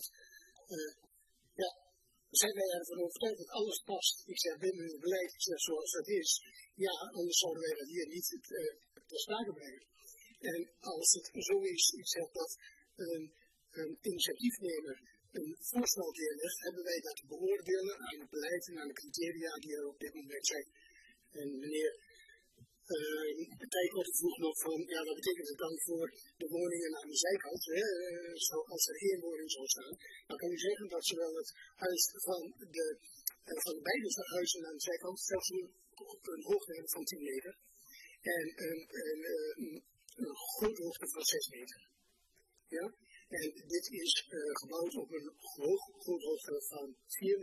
[SPEAKER 3] Zijn wij ervan overtuigd dat alles past? Ik zeg binnen het beleid, ik zeg zoals dat is. Ja, anders zouden wij dat hier niet ter sprake brengen. En als het zo is, ik zeg dat een initiatiefnemer een voorstel neerlegt, hebben wij dat te beoordelen aan het beleid en aan de criteria die er op dit moment zijn. En meneer Tijkhoff vroeg nog van, ja, wat betekent het dan voor de woningen aan de zijkant, als er één woning zou staan. Dan kan u zeggen dat zowel het huis van de beide huizen aan de zijkant zelfs een hoogte hebben van 10 meter en een grondhoogte van 6 meter. Ja? En dit is gebouwd op een grondhoogte van 3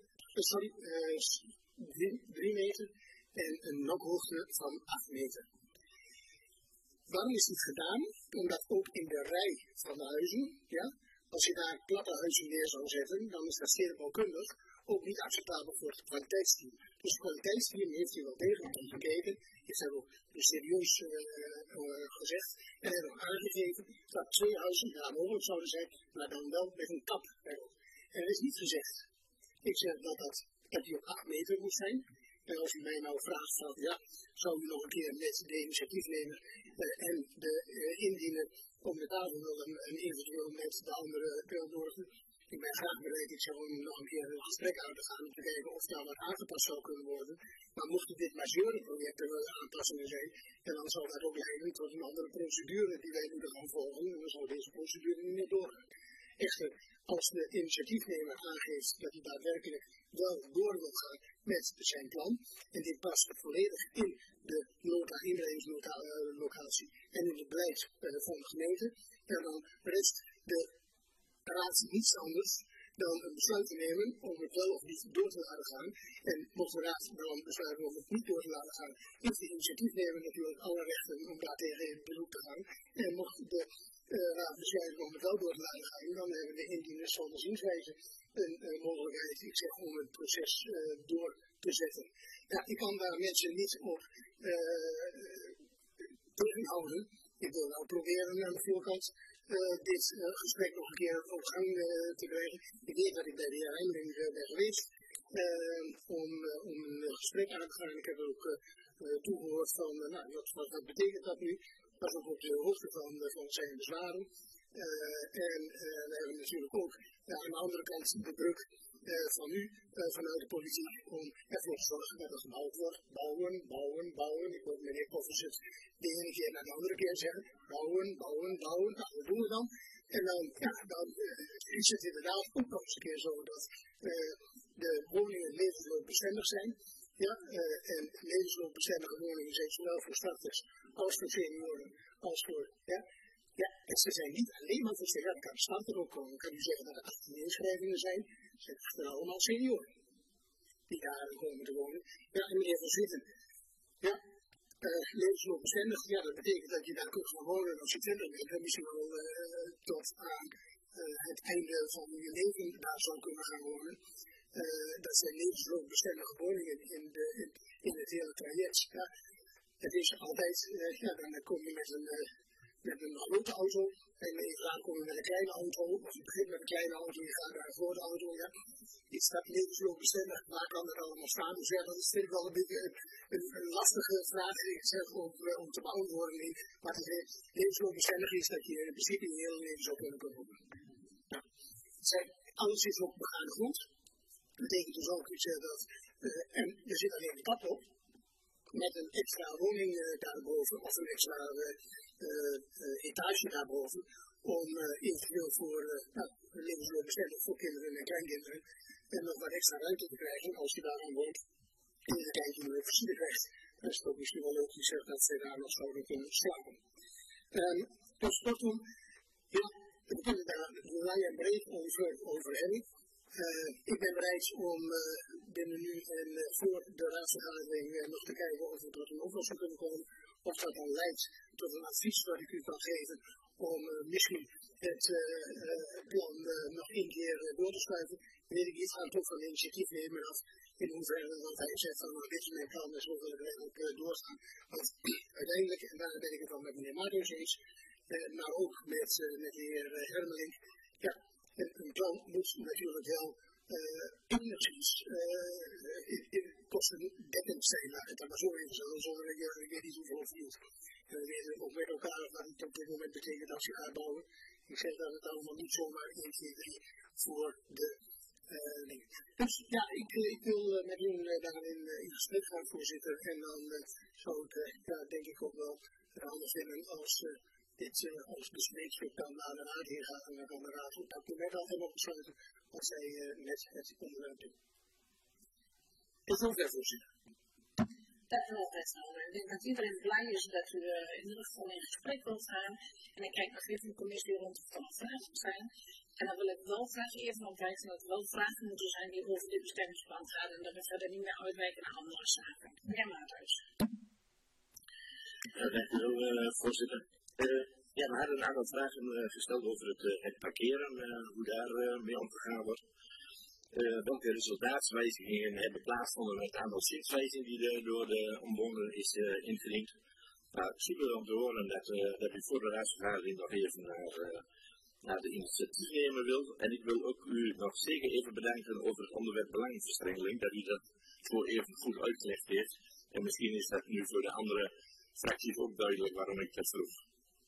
[SPEAKER 3] meter en een nokhoogte van 8 meter. Waarom is dit gedaan? Omdat ook in de rij van de huizen, ja, als je daar platte huizen neer zou zetten, dan is dat stedenbouwkundig ook niet acceptabel voor het kwaliteitsteam. Dus het kwaliteitsteam heeft hier wel degelijk om gekeken, heeft daar ook serieus gezegd en heeft ook aangegeven dat 2 huizen mogelijk zouden zijn, maar dan wel met een kap erop. En er is niet gezegd. Ik zeg dat die op 8 meter moet zijn. En als u mij nou vraagt van, ja, zou u nog een keer met de initiatiefnemer en de indiener om de tafel willen en eventueel met de andere Peulborgen. Ik ben graag bereid, ik zou nog een keer een gesprek uit te gaan om te kijken of daar wat aangepast zou kunnen worden. Maar mochten dit majeure projecten aanpassingen zijn, en dan zal dat ook leiden tot een andere procedure die wij moeten gaan volgen. En dan zal deze procedure niet meer doorgaan. Echter, als de initiatiefnemer aangeeft dat hij daadwerkelijk wel door wil gaan met zijn plan, en dit past volledig in de inbreidingslocatie en in het beleid van de gemeente, en dan rest de raad niets anders dan een besluit te nemen om het wel of niet door te laten gaan. En mocht de raad dan besluiten om het niet door te laten gaan, heeft de initiatiefnemer natuurlijk alle rechten om daartegen in beroep te gaan. En mocht de raad besluiten om het wel door te laten gaan, dan hebben de indieners van de zienswijze een mogelijkheid, ik zeg, om het proces door te zetten. Ja, ik kan daar mensen niet op tegenhouden. Ik wil nou proberen aan de voorkant dit gesprek nog een keer op gang te krijgen. Ik weet dat ik bij de heer Heijmering ben geweest om een gesprek aan te gaan. Ik heb ook toegehoord van, wat betekent dat nu? Dat is ook op de hoogte van zijn bezwaren. En we hebben natuurlijk ook aan de andere kant de druk van u, vanuit de politiek, om ervoor te zorgen dat er gebouwd wordt. Bouwen. Ik hoor meneer Koffers het de ene keer naar de andere keer zeggen. Bouwen. Nou, dat doen we dan. En dan is het inderdaad ook nog eens een keer zo dat de woningen levensloopbestendig zijn. Ja, en levensloopbestendige woningen zijn zowel voor starters als voor senioren als voor. Ja, en ze zijn niet alleen maar voor senioren. Dat kan de starter ook komen. Kan u zeggen dat er 18 inschrijvingen zijn. Ze zijn echter allemaal senioren die daar komen te wonen. Ja, en meneer Van Zwieten. Ja, levensloopbestendig. Ja, dat betekent dat je daar kunt gaan wonen als je 20 bent. En misschien wel tot aan het einde van je leven daar zou kunnen gaan wonen. Dat zijn levensloopbestendige woningen in het hele traject. Ja, het is altijd, dan kom je met een grote auto en even later kom je met een kleine auto, of je begint met een kleine auto en je gaat naar een grote auto. Ja. Is dat levensloopbestendig? Waar kan dat allemaal staan? Dus ja, dat vind ik wel een beetje een lastige vraag om te beantwoorden. Maar het levensloopbestendig is dat je in principe je hele leven zou kunnen wonen. Ja. Alles is op begaande grond. Dat betekent dus ook dat, en er zit alleen een kap op, met een extra woning daarboven, of een extra etage daarboven, om eventueel voor levensloopbestendig voor kinderen en kleinkinderen, en nog wat extra ruimte te krijgen als je daar aan woont, en je kleinkinderen visite krijgt. Dan is het ook misschien wel leuk gezegd dat ze daar nog zouden kunnen slapen. Dus kortom, ja, we kunnen daar lang en breed over hebben. Ik ben bereid om binnen nu en voor de raadsvergadering nog te kijken of we tot een oplossing kunnen komen. Of dat dan leidt tot een advies wat ik u kan geven om misschien het plan nog één keer door te schuiven. Weet ik niet, het hangt ook van de initiatiefnemer af in hoeverre dat hij zegt van dit is mijn plan en zo willen we ook doorgaan. Want uiteindelijk, en daar ben ik het al met meneer Maartens eens, maar ook met de heer Hermelink, ja, een plan moet natuurlijk wel enigszins kostendekkend zijn, laat het dan maar zo even zeggen, zonder dat je weet niet hoeveel verdient. En we weten ook met elkaar wat het op dit moment betekent als je uitbouwen. Ik zeg dat het allemaal niet zomaar 1, 2, 3 voor de dingen. Dus ja, ik wil met u daarin in gesprek gaan, voorzitter. En dan zou ik denk ik ook wel handig vinden als dit als bespreekstuk dan naar de raad heen gaat. En dan kan de raad het document al helemaal besluiten wat zij met het onderwerp doen. Tot zover, voorzitter.
[SPEAKER 1] Dank u wel, wethouder. Ik denk dat iedereen blij is dat u in ieder geval in gesprek wilt gaan. En ik kijk nog even de commissie rond of er nog vragen zijn. En dan wil ik wel graag even opwijzen dat er wel vragen moeten zijn die over dit bestemmingsplan gaan. En dat we verder niet meer uitwijken naar andere zaken. Meneer Maartens.
[SPEAKER 6] Dank u wel, voorzitter. Ja, we hadden een aantal vragen gesteld over het parkeren, hoe daar mee omgegaan wordt. Welke resultaatswijzigingen hebben plaatsgevonden met het aantal zinswijzingen die door de omwonenden is ingediend. Super om te horen dat u voor de raadsvergadering nog even naar de initiatiefnemer wilt. En ik wil ook u nog zeker even bedanken over het onderwerp belangenverstrengeling, dat u dat zo even goed uitgelegd heeft. En misschien is dat nu voor de andere fracties ook duidelijk waarom ik dat vroeg.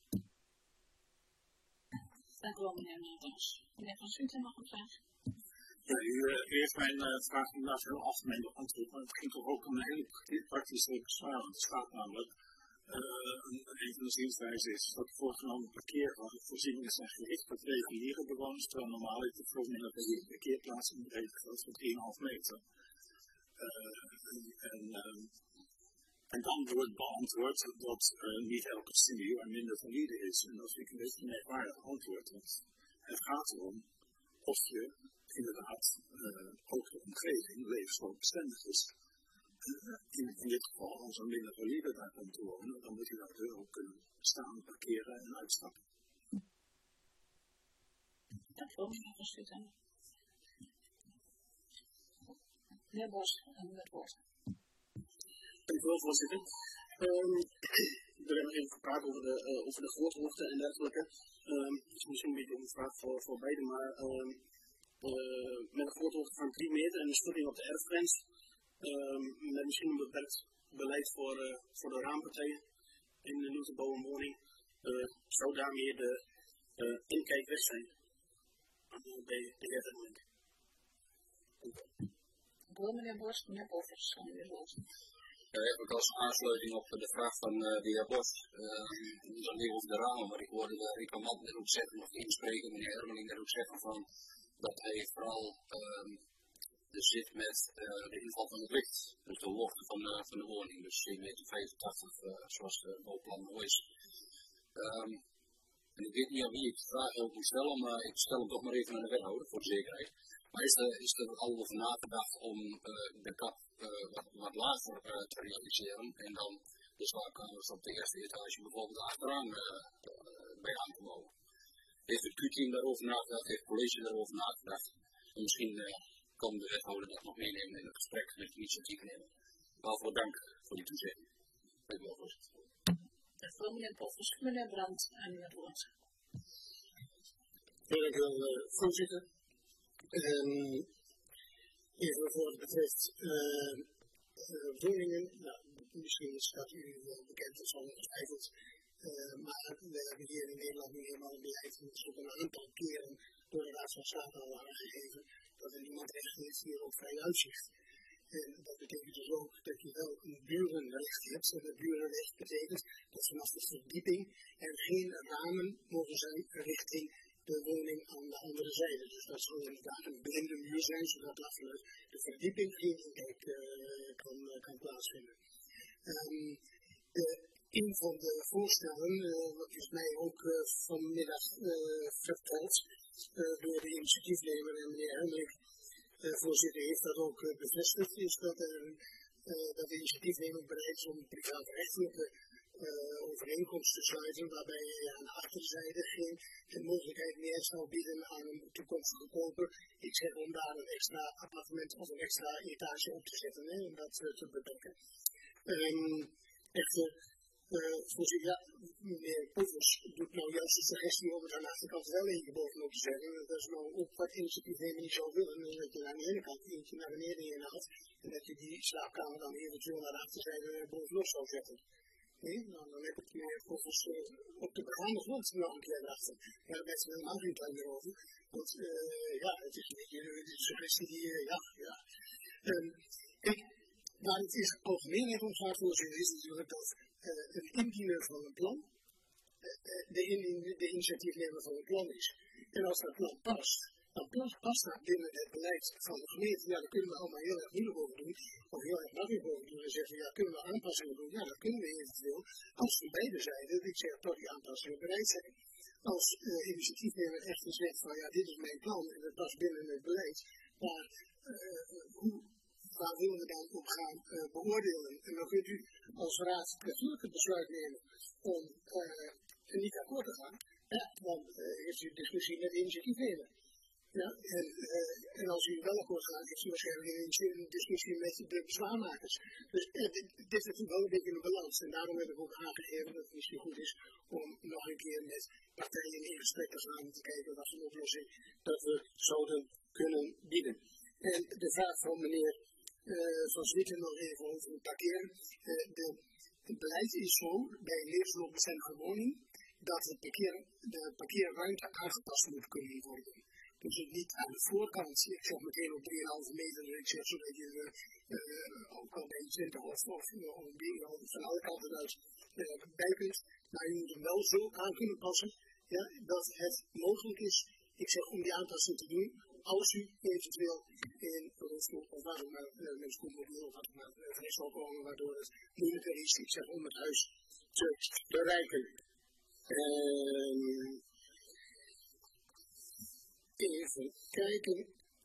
[SPEAKER 1] Dank u wel, meneer Maartens. Meneer Van Suuten nog een vraag?
[SPEAKER 7] Ja, u heeft mijn vraag inderdaad heel algemeen beantwoord, maar het ging toch ook om een hele praktische bezwaar. Want er staat namelijk, een van de zienswijzen is dat voorgenomen parkeervoorzieningen zijn gericht op reguliere bewoners, terwijl normaal is de voorziening van de parkeerplaats in de breedte van 3,5 meter. En dan wordt beantwoord dat niet elke studio er minder valide is. En dat vind ik een beetje een merkwaardig antwoord. Want het gaat erom of je inderdaad ook de omgeving levensloopbestendig is. In dit geval, als er minder valide daar komt te wonen, dan moet je daar dus ook kunnen staan, parkeren en uitstappen.
[SPEAKER 1] Dank u wel, meneer Van Suuten. Meneer Bos, het woord.
[SPEAKER 10] Dank u wel, voorzitter. We hebben nog even gepraat over de grondhoogte en dergelijke. Het is misschien een beetje een vraag voor beide, maar met een grondhoogte van 3 meter en een schutting op de erfgrens, met misschien een beperkt beleid voor de raampartijen in de nieuw te bouwen woning, zou daarmee de inkijk weg zijn bij de heer Hermelink.
[SPEAKER 1] Dank u wel, meneer Bos. Meneer Poffers, van uw woord.
[SPEAKER 9] Eigenlijk als aansluiting op de vraag van de heer Bos, niet alleen over de ramen, maar ik hoorde de reclamant net ook zeggen, of inspreken, meneer Hermelink net ook zeggen van, dat hij vooral zit met de inval van het licht, dus de hoogte van de woning, dus 7,85 meter zoals het bouwplan mooi is. En ik weet niet aan wie ik de vraag ook moet stellen, maar ik stel hem toch maar even aan de wethouder voor de zekerheid. Maar is er al over nagedacht om de kap wat lager te realiseren en dan de slaapkamers op de eerste etage bijvoorbeeld achteraan bij aan te bouwen? Heeft het Q-team daarover nagedacht, heeft het college daarover nagedacht? En misschien kan de wethouder dat nog meenemen in het gesprek met de initiatiefnemer. Waarvoor dank voor die toezegging. Dank u wel, voorzitter.
[SPEAKER 1] Dank u wel, meneer Poffers. Meneer Brandt, aan u het woord.
[SPEAKER 3] Dank u wel, voorzitter. Even voor wat betreft woningen, nou, misschien is dat u wel bekend, dat is ongetwijfeld. Maar we hebben hier in Nederland nu helemaal een beleid, en dat is ook een aantal keren door de Raad van State al aangegeven, dat er niemand recht heeft hier op vrij uitzicht. En dat betekent dus ook dat je wel een burenrecht hebt. En dat burenrecht betekent dat vanaf de verdieping er geen ramen mogen zijn richting de woning aan de andere zijde. Dus dat zal inderdaad een blinde muur zijn, zodat daar vanuit de verdieping geen inkijk kan plaatsvinden. Een van de voorstellen, wat is mij ook vanmiddag verteld door de initiatiefnemer en meneer Hermelink, voorzitter heeft dat ook bevestigd, is dat de initiatiefnemer bereid is om privaatrechtelijke overeenkomst te sluiten waarbij je aan de achterzijde geen mogelijkheid meer zou bieden aan een toekomstige koper. Ik zeg om daar een extra appartement of een extra etage op te zetten, om dat te beperken. Echter, voorzitter, meneer Poevers doet nou juist de suggestie om het aan de achterkant wel eentje bovenop te zetten. Dat is nou ook wat initiatief nemen niet zou willen. En dat je aan de ene kant eentje naar beneden inhaalt en dat je die slaapkamer dan eventueel naar de achterzijde bovenop zou zetten. Nee, nou, dan heb ik meneer Poevers op de begaande grond nog een keer erachter. Ja, daar ben ik helemaal geen tijd meer over. Want ja, het is een beetje de suggestie die, kijk, waar het is algemeen om gaat, voorzitter, is natuurlijk dat het indienen van een plan, de initiatiefnemer van een plan is. En als dat plan past, dan past dat binnen het beleid van de gemeente. Ja, daar kunnen we allemaal heel erg moeilijk over doen, of heel erg makkelijk over doen. En zeggen, ja, kunnen we aanpassingen doen? Ja, dat kunnen we eventueel. Als we beide zijden, ik zeg, tot die aanpassingen bereid zijn. Als initiatiefnemer echt zegt van, ja, dit is mijn plan en dat past binnen het beleid, maar waar willen we dan op gaan beoordelen? En dan kunt u als raad natuurlijk het besluit nemen om niet akkoord te gaan. Ja, dan heeft u discussie met de initiatiefnemer. Ja, en als u wel akkoord gaat, heeft u waarschijnlijk een discussie met de bezwaarmakers. Dus dit is natuurlijk wel een beetje een balans. En daarom heb ik ook aangegeven dat het misschien goed is om nog een keer met partijen in gesprek te gaan om te kijken wat voor oplossing dat we zouden kunnen bieden. En de vraag van meneer Van Zwieten nog even over het parkeren. Het beleid is zo bij een levensloopbestendige woning dat de parkeerruimte aangepast moet kunnen worden. Dus het niet aan de voorkant, ik zeg meteen op 3,5 meter, ik zeg zodat je ook al bij 20 of van alle kanten uit bij kunt. Maar je moet hem wel zo aan kunnen passen, ja, dat het mogelijk is, ik zeg om die aanpassing te doen, als u eventueel in rolstoel of waarom met scootmobiel of wat maar terecht zal komen, waardoor het moeilijker is, ik zeg, om het huis te bereiken. Even kijken.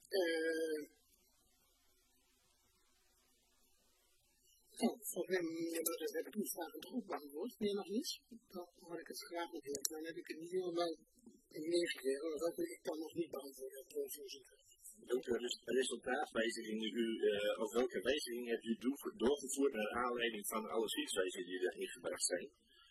[SPEAKER 3] Volgens mij, meneer heb ik uw vraag toch ook beantwoord. Nee, nog niet. Dan had ik het graag nog even. Dan heb ik het niet helemaal neergegeven. Dat wil ik dan nog niet beantwoorden, voorzitter.
[SPEAKER 6] Welke resultaatwijzigingen of welke wijzigingen hebt u doorgevoerd naar aanleiding van alle zienswijzen die er ingebracht zijn?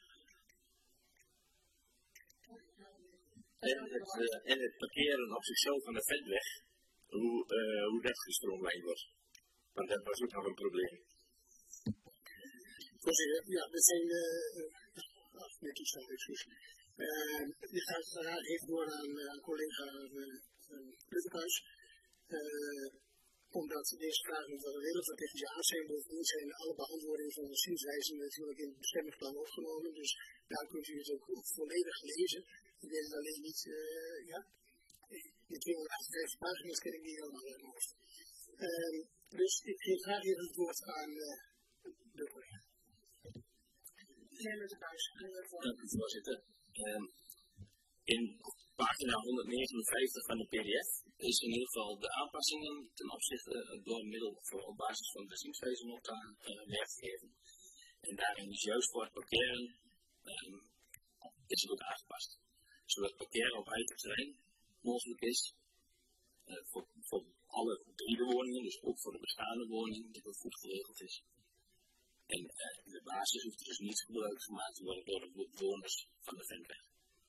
[SPEAKER 6] En het parkeren op zichzelf van de ventweg, hoe dat gestroomlijnd wordt. Want dat was ook nog een probleem.
[SPEAKER 3] Voorzitter, ja, dat zijn met toestand, excuus. Dit gaat even door aan collega Luttekhuis. Omdat deze vragen van een hele technische aard zijn, bovendien zijn alle beantwoordingen van de zienswijzen natuurlijk in het bestemmingsplan opgenomen. Dus daar kunt u het ook volledig lezen. Ik weet het alleen niet, de 258 pagina's ken ik niet helemaal uit mijn hoofd. Dus ik geef graag even het woord aan de collega.
[SPEAKER 6] Dank u, voorzitter. In pagina 159 van de PDF is in ieder geval de aanpassingen ten opzichte door middel op basis van de zienswijzenota weergegeven. En daarin is juist voor het parkeren is het ook aangepast. Zodat parkeren op eigen terrein mogelijk is voor alle 3 woningen, dus ook voor de bestaande woning, dat het goed geregeld is. En de basis hoeft dus niet gebruik gemaakt te worden door de bewoners van de ventweg.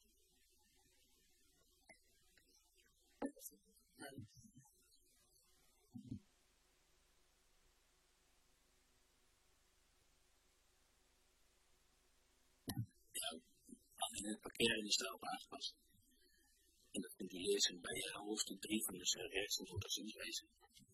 [SPEAKER 6] En het parkeren is daarop aangepast. En dat kunt u lezen bij hoofdstuk 3 van de rechts- en zienswijze.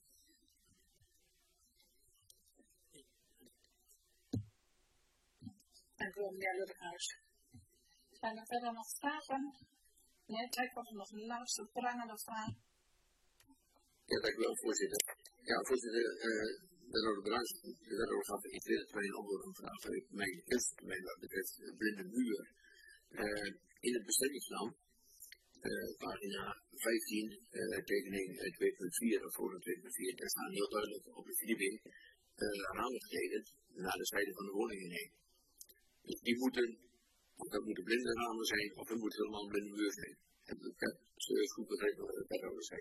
[SPEAKER 1] Dank u wel, meneer Luttekhuis. Zijn er verder nog vragen? Nee, kijk of er nog een laatste prangende vraag.
[SPEAKER 8] Ja, dank u wel, voorzitter. Ja, voorzitter, de Rode Bruins, de wethouder gaf in 2002 een antwoord op een vraag van mijn kunsttermijn wat betreft blinde muur. In het bestemmingsplan, pagina 15, tekening 2.4 of voor 2.4, daar staan heel duidelijk op de verdieping ramen getekend naar de zijde van de woningen heen. Dus die moeten Of dat moeten blinde ramen zijn, of dat moet helemaal een blinde muur zijn. En dat kan serieus goed begrepen wat het daarover zijn.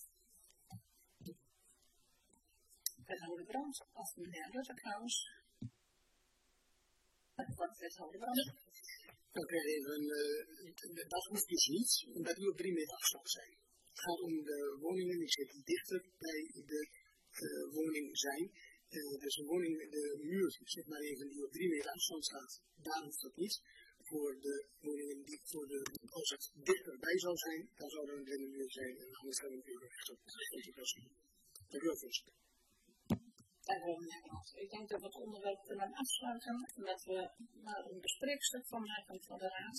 [SPEAKER 1] Wethouder Brandt, of meneer Rutte trouwens. Wat wethouder Brandt?
[SPEAKER 3] Dan krijg je dat hoeft dus niet, omdat die op 3 meter afstand zijn. Het gaat om de woningen die zitten dichter bij de woning zijn. Dus een woning, de muur, zeg maar even, die op 3 meter afstand staat, daar hoeft dat niet. Voor de woningen die als het dichterbij zou zijn, dan zou er een blinde muur zijn en anders zou er een muur recht op. Dank u wel, voorzitter.
[SPEAKER 1] Ik denk dat we het onderwerp kunnen afsluiten en dat we naar een bespreekstuk van maken van de raad.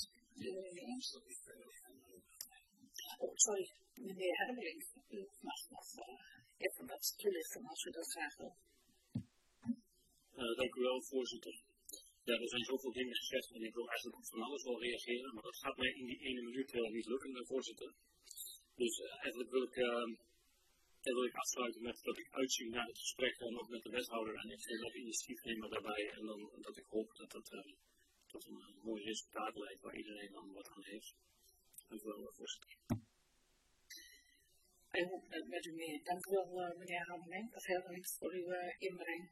[SPEAKER 1] Oh, sorry, meneer Herbeling, u mag nog even wat toelichten als u dat graag wil.
[SPEAKER 5] Dank u wel, voorzitter. Ja, er zijn zoveel dingen gezegd en ik wil eigenlijk op van alles wel reageren, maar dat gaat mij in die 1 minuut niet lukken, voorzitter. Dus eigenlijk wil ik afsluiten met dat ik uitzie naar het gesprek nog met de wethouder en ik wil dat initiatief nemen daarbij en dan dat ik hoop dat het tot een mooi resultaat leidt waar iedereen dan wat aan heeft. Dank u wel, voorzitter.
[SPEAKER 1] Ik hoop dat met u mee. Dank u wel, meneer Herbeling, of Herbeling, voor uw inbreng.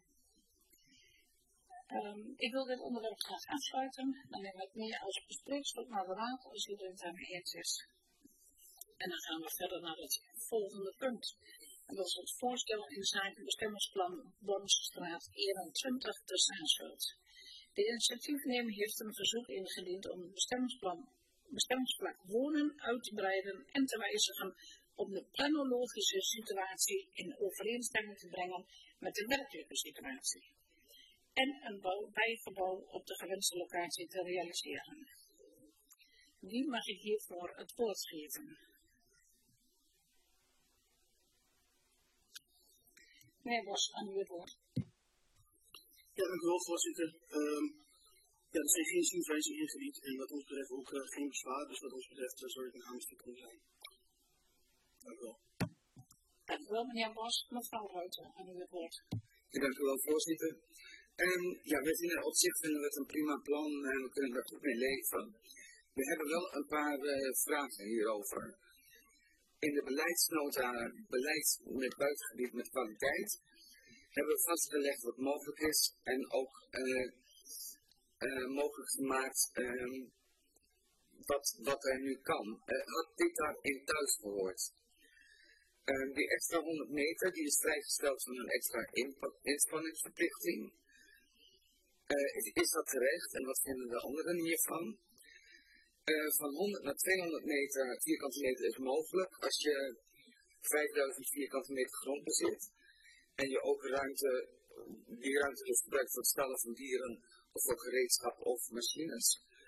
[SPEAKER 1] Ik wil dit onderwerp graag afsluiten. Dan neem ik het mee als bespreekstuk naar de raad als iedereen het daarmee eens is. En dan gaan we verder naar het volgende punt. En dat is het voorstel in zaken bestemmingsplan Wormsestraat 21 te Zaanstad. De initiatiefnemer heeft een verzoek ingediend om het bestemmingsplek wonen uit te breiden en te wijzigen om de planologische situatie in overeenstemming te brengen met de werkelijke situatie. En een bijgebouw op de gewenste locatie te realiseren. Wie mag ik hiervoor het woord geven? Meneer Bos, aan u het woord.
[SPEAKER 10] Ja, dank u wel, voorzitter. Er zijn geen zienswijzingen ingediend en wat ons betreft ook geen bezwaar, dus wat ons betreft zou ik een aanstuk kunnen zijn. Dank u wel.
[SPEAKER 1] Dank u wel, meneer Bos. Mevrouw Ruiter, aan u het woord.
[SPEAKER 8] Ja, dank u wel, voorzitter. Op zich vinden we het een prima plan en we kunnen daar goed mee leven. We hebben wel een paar vragen hierover. In de beleidsnota, beleid met buitengebied met kwaliteit, hebben we vastgelegd wat mogelijk is en ook mogelijk gemaakt wat er nu kan. Had dit daarin thuis gehoord? Die extra 100 meter die is vrijgesteld van een extra inspanningsverplichting. Is dat terecht en wat vinden de anderen hiervan? Van 100 naar 200 vierkante meter is mogelijk als je 5000 vierkante meter grond bezit en je ook die ruimte dus gebruikt voor het stallen van dieren of voor gereedschap of machines.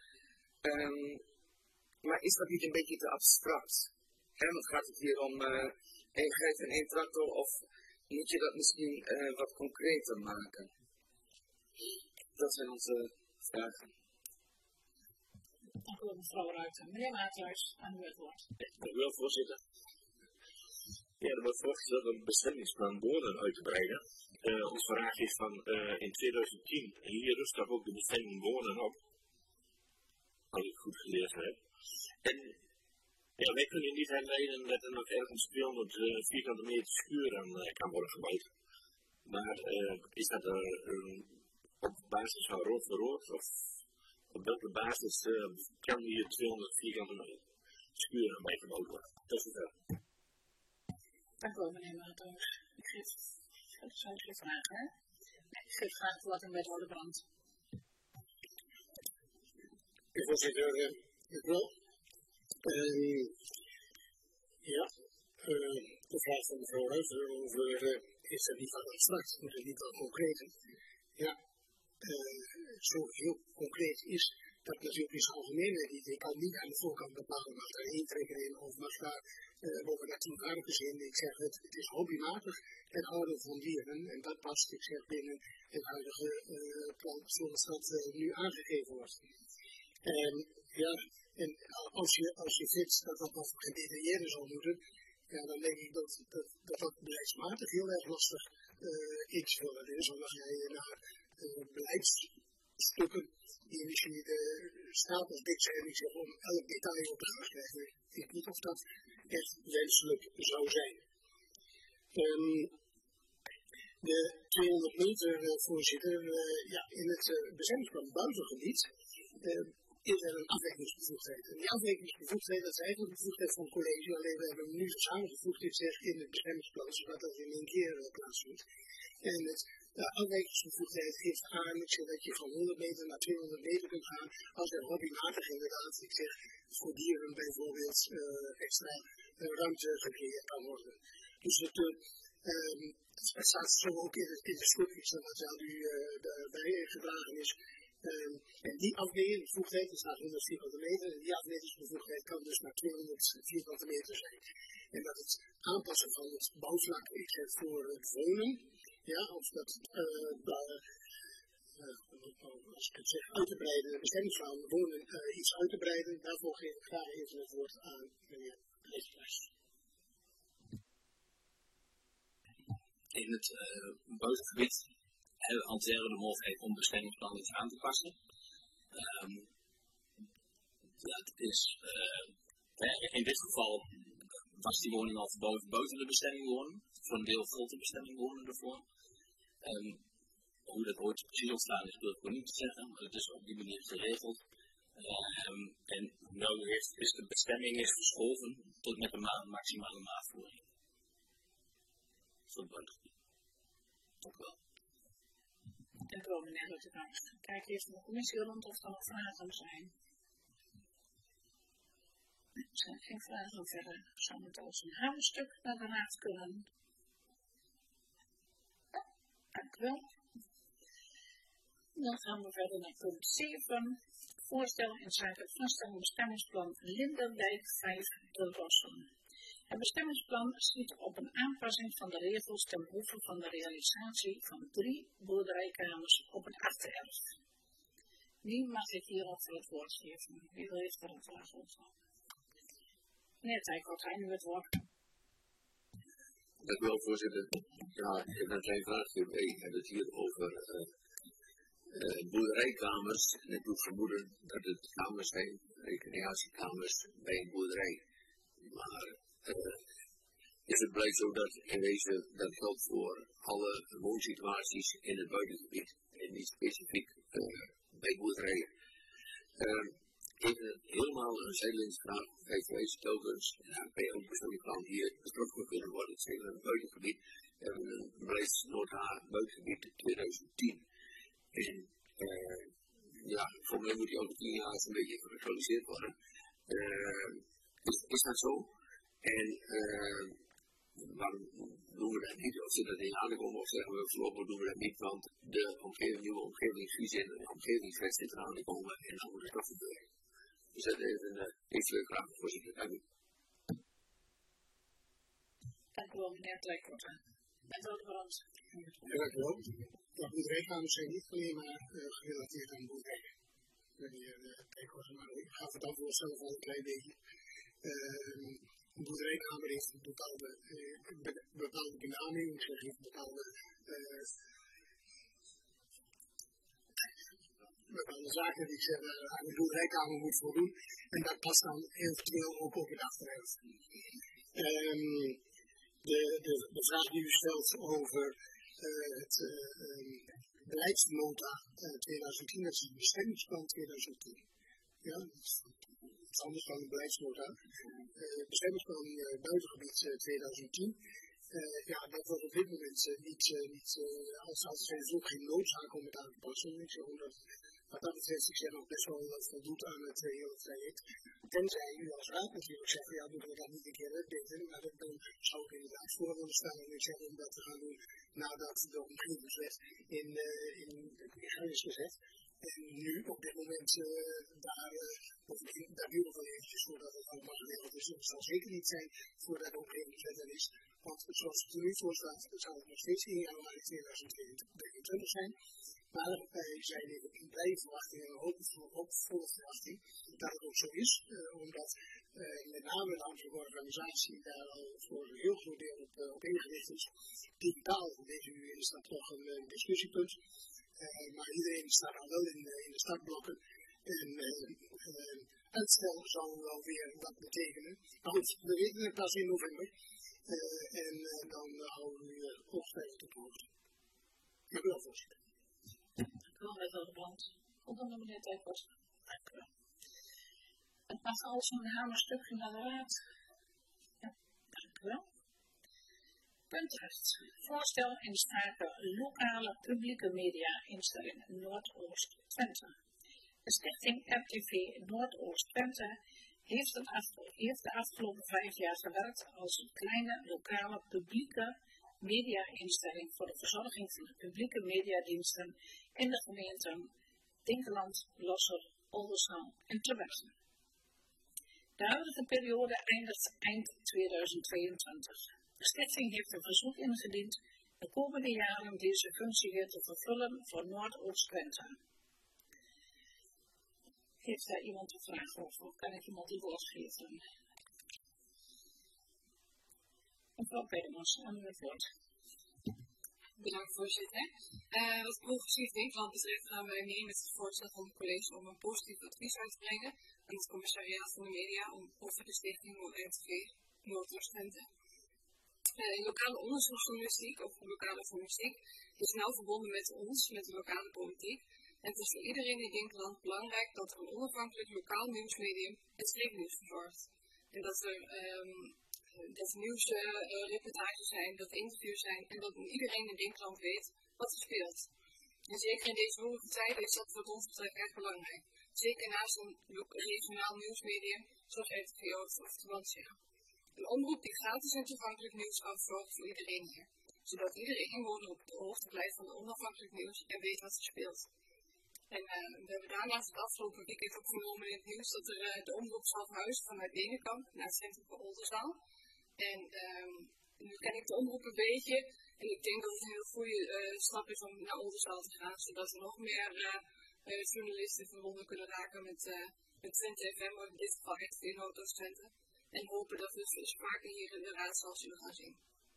[SPEAKER 8] Maar is dat niet een beetje te abstract? Want gaat het hier om 1 geit en 1 tractor of moet je dat misschien wat concreter maken? Dat zijn onze vragen.
[SPEAKER 1] Dank u wel, mevrouw Ruiter. Meneer Maathuis, aan u het woord.
[SPEAKER 6] Dank u wel, voorzitter. Ja, er wordt voorgesteld om het bestemmingsplan wonen uit te breiden. Onze vraag is van in 2010, en hier rust toch ook de bestemming wonen op. Als ik goed geleerd heb. En ja, wij kunnen niet herleiden dat er nog ergens 200 vierkante meter schuur aan kan worden gebouwd. Maar is dat op basis van rood voor rood? Of op welke basis kan hier 200 vierkante meter schuur aan bijgebouwd worden? Dat is het wel.
[SPEAKER 1] Dank u wel, meneer Maathuis. Ik geef geen vragen, hè? Ik geef graag het woord aan wethouder Brandt.
[SPEAKER 3] Voorzitter, dank u wel. De vraag van mevrouw Ruiter over is dat niet wat abstract, moet het niet wat concreter? Ja, zo heel concreet is dat natuurlijk in zijn algemeenheid niet. Ik kan niet aan de voorkant bepalen wat er intrekken in of wat daar over natuurwaardig gezien. Ik zeg het is hobbymatig het houden van dieren en dat past, ik zeg, binnen het huidige plan zoals dat nu aangegeven wordt. En als je vindt dat dat nog gedetailleerder zal moeten, ja, dan denk ik dat beleidsmatig heel erg lastig invullen is, omdat jij naar beleidsstukken die misschien stapels dik zijn, ik zeg om elk detail op te gaan schrijven. Ik weet niet of dat echt wenselijk zou zijn. De 200 meter, voorzitter, in het bestemmingsplan buitengebied is er een afwijkingsbevoegdheid. En die afwijkingsbevoegdheid, dat is eigenlijk een bevoegdheid van het college, alleen we hebben hem nu samengevoegd in het bestemmingsplan, zodat dat in één keer plaatsvindt. En de afwijkingsbevoegdheid geeft aan dat je van 100 meter naar 200 meter kunt gaan, als er hobbymatig inderdaad, ik zeg, voor dieren bijvoorbeeld extra ruimte gecreëerd kan worden. Dus het staat zo ook in de stukjes dat daar nu bij gedragen is. En die afwegingsbevoegdheid, er staat 100 vierkante meter, en die afwegingsbevoegdheid kan dus maar 200 vierkante meter zijn. En dat het aanpassen van het bouwvlak voor het wonen, of dat als ik het zeg, uit te breiden, de bestemming van wonen iets uit te breiden, daarvoor geef ik graag even het woord aan meneer Leefplas.
[SPEAKER 6] In het buitengebied hanteren we de mogelijkheid om bestemmingsplan iets aan te passen. Dat is, in dit geval was die woning al verboden buiten de bestemming wonen, voor een deel vol de bestemming wonen ervoor. Hoe dat ooit precies ontstaan is, durf ik niet te zeggen, maar het is op die manier geregeld. En nu is de bestemming verschoven tot met een maximale maatvoering. Voor het buitengebied. Dank u wel.
[SPEAKER 1] Dank u wel, meneer Luttekamp. Kijk eerst in de commissie rond of er nog vragen zijn. Er zijn geen vragen verder. Zou het als een hamerstuk naar de raad kunnen? Dank u wel. Dan gaan we verder naar punt 7. Voorstel in zaken vaststelling bestemmingsplan Lindendijk 5 te Rossum. Het bestemmingsplan ziet op een aanpassing van de regels ten behoeve van de realisatie van 3 boerderijkamers op het achtererf. Wie mag ik hierover het woord geven? Wie heeft er een vraag over? Meneer Tijkot, hij nu het woord.
[SPEAKER 8] Dank u wel, voorzitter. Ja, ik heb een klein vraagje bij. Ik heb het hier over boerderijkamers. En ik doe vermoeden dat het kamers zijn, recreatiekamers bij een boerderij. Maar is het blijkt zo dat in wezen dat geldt voor alle woonsituaties in het buitengebied en niet specifiek bij boerderijen. Even helemaal een zijlingsvraag, kijk wij telkens bij elk bestemmingsplan hier besproken kunnen worden. Het is een buitengebied, we hebben een beleidsnota buitengebied 2010. En voor mij moet die elke 10 jaar een beetje geactualiseerd worden. Is dat zo? En waarom doen we dat niet? Of zit dat in aankomen of zeggen we voorlopig doen we dat niet, want de nieuwe omgevingsvisie en de omgevingswet zit eraan te komen en dan moet het toch gebeuren. Dus dat is een leuk vraag, voorzitter. Dank u.
[SPEAKER 1] Dank u wel, meneer Tijkot. Mevrouw de Brand.
[SPEAKER 3] Ja, dank u wel. Ja, boerderijkamers zijn niet alleen maar gerelateerd aan boerderijen. Meneer Tijkot, maar ik ga het antwoord zelf al een klein beetje. Een boerderijkamer heeft een bepaalde benaming, heeft bepaalde zaken die zich aan de boerderijkamer moet voldoen. En dat past dan eventueel ook op het achtererf. De vraag die u stelt over het beleidsnota 2010, dat is het bestemmingsplan 2010. Ja, dat is iets anders dan een beleidsnota. Bestemmingsplan buitengebied 2010. Dat wordt op dit moment als er is ook geen noodzaak om het aan te passen. Ik zeg omdat, wat dat betreft, ik zeg ook best wel voldoet aan het hele traject. Tenzij u als raad natuurlijk zegt, ja, moeten we dat niet een keer updaten. Maar dan zou ik inderdaad voor willen stellen en ik zeg om dat te gaan doen nadat de omgevingswet in gang is gezet. En nu op dit moment daar duurt nog wel eventjes voordat het allemaal geregeld is. Het zal zeker niet zijn voordat de omgevingswet er is. Want zoals het er nu voor staat, zal het nog steeds 1 januari 2022 zijn. Maar wij zijn in blije verwachting en ook volle verwachting dat het ook zo is. Omdat met name de ambtelijke organisatie daar al voor een heel groot deel op ingericht is. Digitaal, weet u, is dat toch een discussiepunt. Maar iedereen staat al wel in de startblokken. En uitstel zou wel weer wat betekenen. Maar goed, we weten het pas in november. En dan houden we u ongetwijfeld op de hoogte. Dank u wel, voorzitter.
[SPEAKER 1] Dank u wel, wethouder Brandt. Volgende meneer Dijkhoff. Dank u wel. Het mag als een hamerstukje naar de raad. Ja, dank u wel. Punt 8. Voorstel in zaken lokale publieke media-instelling Noordoost-Twente. De stichting RTV Noordoost-Twente heeft de afgelopen 5 jaar gewerkt als een kleine lokale publieke media-instelling voor de verzorging van de publieke mediadiensten in de gemeenten Dinkeland, Losser, Oldenzaal en Terwetsen. De huidige periode eindigt eind 2022. De stichting heeft een verzoek ingediend de komende jaren deze functie weer te vervullen voor Noordoost-Twente. Heeft daar iemand een vraag over? Of kan ik iemand die woord geven? Mevrouw Pedemans, aan u het woord.
[SPEAKER 11] Bedankt, voorzitter. Wat progressief Dinkeland betreft gaan wij mee met het voorstel van het college om een positief advies uit te brengen aan het commissariaat van de media over de stichting RTV Noordoost-Twente. Lokale onderzoeksjournalistiek of lokale journalistiek is nauw verbonden met ons, met de lokale politiek. En het is voor iedereen in Dinkeland belangrijk dat er een onafhankelijk lokaal nieuwsmedium het streeknieuws verzorgt. En dat er nieuwsreportages zijn, dat er interviews zijn en dat iedereen in Dinkeland weet wat er speelt. En zeker in deze roerige tijden is dat wat ons betreft erg belangrijk. Zeker naast een regionaal nieuwsmedium zoals RTV Oost of Tubantia. Een omroep die gratis en toegankelijk nieuws afzorgt voor iedereen hier. Zodat iedere inwoner op de hoogte blijft van het onafhankelijk nieuws en weet wat er speelt. En we hebben daarnaast het afgelopen weekend ook vernomen in het nieuws dat er de omroep zal verhuizen vanuit Denenkamp naar het centrum van Oldenzaal. En nu ken ik de omroep een beetje en ik denk dat het een heel goede stap is om naar Oldenzaal te gaan, zodat er nog meer journalisten verbonden kunnen raken met Twente FM, of in dit geval RTV Noordoost-Twente. En hopen dat we dus vaker hier in de raadzaal zullen gaan zien.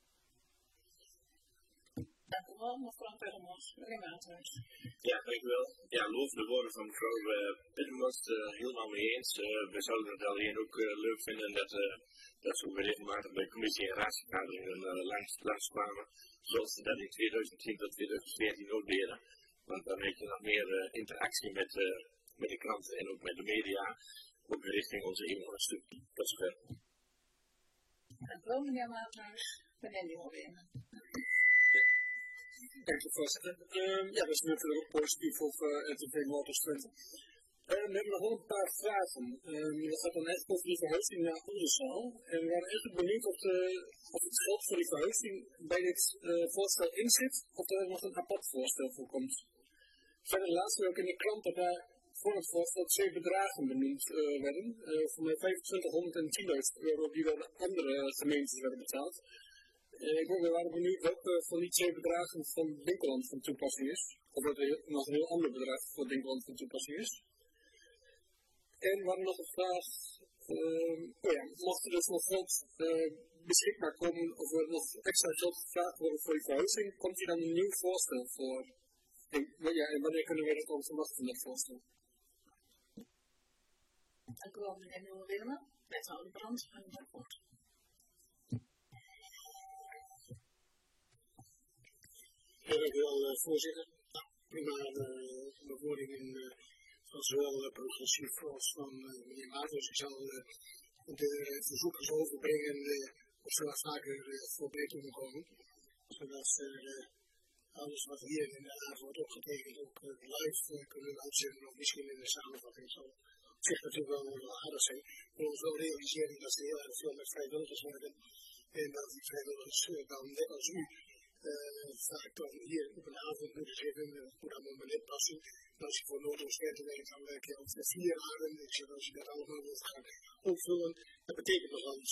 [SPEAKER 1] Dank u wel, mevrouw Pedemans. Meneer Maathuis.
[SPEAKER 6] Ja, dank u wel. Ja, lovende woorden van mevrouw Pedemans, helemaal mee eens. We zouden het alleen ook leuk vinden dat we regelmatig bij commissie- en raadsvergaderingen langskwamen. Zoals ze dat in 2010 tot 2014 ook deden. Want dan heb je nog meer interactie met de kranten en ook met de media. Ook richting onze inwoners toe. Tot zover.
[SPEAKER 1] Dank u wel, meneer Maathuis. Meneer Nieuwelweer.
[SPEAKER 2] Dank u, voorzitter. Ja, we zijn natuurlijk ook positief over RTV Noordoost-Twente. We hebben nog wel een paar vragen. Dat gaat dan echt over die verhuizing naar Oldenzaal. En we waren eigenlijk benieuwd of het geld voor die verhuizing bij dit voorstel in zit, of er nog een apart voorstel voor komt. Verder laatst ook in de krant dat daar voor het voorstel 2 bedragen benoemd werden. Voor mij 2500 en 10.000 euro die door andere gemeentes werden betaald. We waren benieuwd welke van die 2 bedragen van Dinkeland van toepassing is. Of dat er nog een heel ander bedrag voor Dinkeland van toepassing is. En we hadden nog een vraag. Mocht er dus nog geld beschikbaar komen, of er nog extra geld gevraagd worden voor die verhuizing, komt hier dan een nieuw voorstel voor? En wanneer kunnen we dat dan verwachten van dat voorstel?
[SPEAKER 1] Dank u wel, meneer Nieuwelweer. Wethouder Brandt, aan uw woord.
[SPEAKER 3] Dank u wel, voorzitter. Prima bewoordingen van zowel progressief als van meneer Maathuis. Ik zal de verzoekers overbrengen of ze wat vaker voorbij kunnen komen. Zodat ze alles wat hier in de avond wordt opgetekend ook live kunnen uitzenden of misschien in de samenvatting. Zal op zich natuurlijk wel aardig zijn. We moeten ons wel realiseren dat ze heel erg veel met vrijwilligers werken. En dat die vrijwilligers dan net als u vaak dan hier op een avond moeten zitten. Dat moet allemaal maar net passen. En als je voor Noordoost-Twente werkt, dan werk je al 4 jaren. Dus als je dat allemaal wilt gaan opvullen, dat betekent nog alles.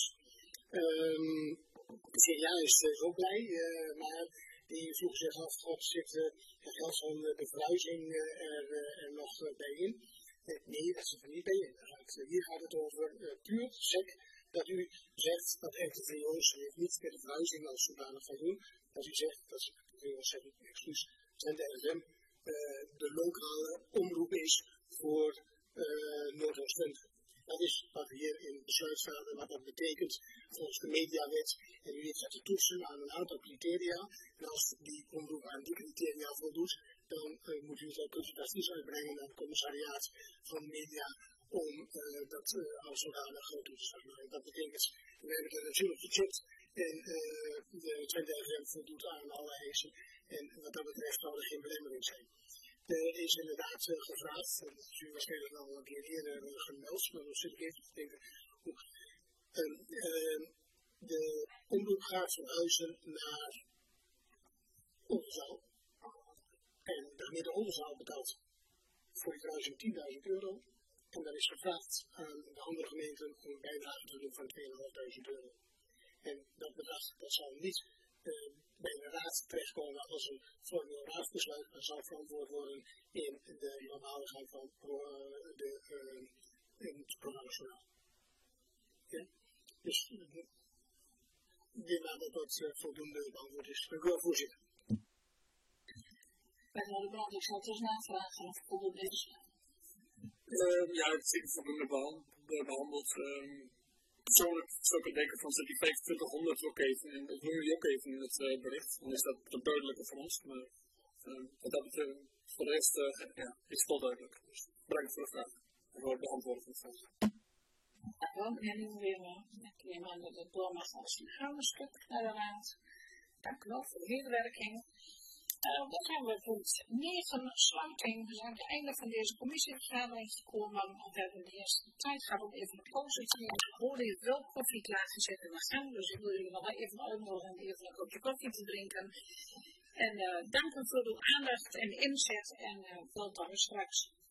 [SPEAKER 3] De CDA is zo blij, maar die vroeg zich af, zit het geld van de verhuizing er nog bij in? Nee, dat zit er niet bij in. Hier gaat het over puur sec. Dat u zegt dat RTV Oost niet met de verhuizing als zodanig gaat doen. Dat u zegt dat Twente FM de lokale omroep is voor Noordoost-Twente. is wat hier in het besluit staat en wat dat betekent volgens de mediawet. En u heeft dat te toetsen aan een aantal criteria. En als die omroep aan die criteria voldoet, dan moet u dat advies uitbrengen naar het commissariaat van de media om dat als zodanig toe te staan. Dat betekent, we hebben het natuurlijk gecheckt en de Twente FM voldoet aan alle eisen. En wat dat betreft zou er geen belemmering zijn. Er is inderdaad gevraagd, en dat is u waarschijnlijk al een keer eerder gemeld, maar dan zit ik even te denken. De omroep gaat verhuizen naar Oldenzaal. En de gemeente Oldenzaal betaalt voor die verhuizing €10.000. En dan is gevraagd aan de andere gemeenten om een bijdrage te doen van €2.500. En dat bedrag dat zal niet bij de raad terechtkomen als een formeel raadsbesluit, maar zal verantwoord worden in de normale gang van het programma. Ja? Dus dit maakt dat dat voldoende beantwoord is. Dank u wel, voorzitter.
[SPEAKER 1] Wethouder Brand, ik zal het dus navragen of het voldoende is.
[SPEAKER 2] Ja, het is zeker voldoende behandeld. Persoonlijk zou ik denken van zet die 2500 ook even en dat noemen jullie ook even in het bericht. Dan is dat duidelijker voor ons, maar wat dat betreft voor de rest is het wel duidelijk. Dus bedankt voor de vraag. En voor het beantwoorden van de vraag.
[SPEAKER 1] Dank u wel, meneer Nieuwweer. Ik neem aan dat het door mag als een hamerstuk naar de raad. Dank u wel voor de medewerking. Dan gaan we punt 9, sluiting. We zijn aan het einde van deze commissievergadering gekomen. We hebben de eerste tijd gehad om even een pauze te nemen. Ik hoorde je wel koffie klaargezet in de gang, dus ik wil jullie nog even uitnodigen om even een kopje koffie te drinken. En dank u voor uw aandacht en inzet en wel dan straks.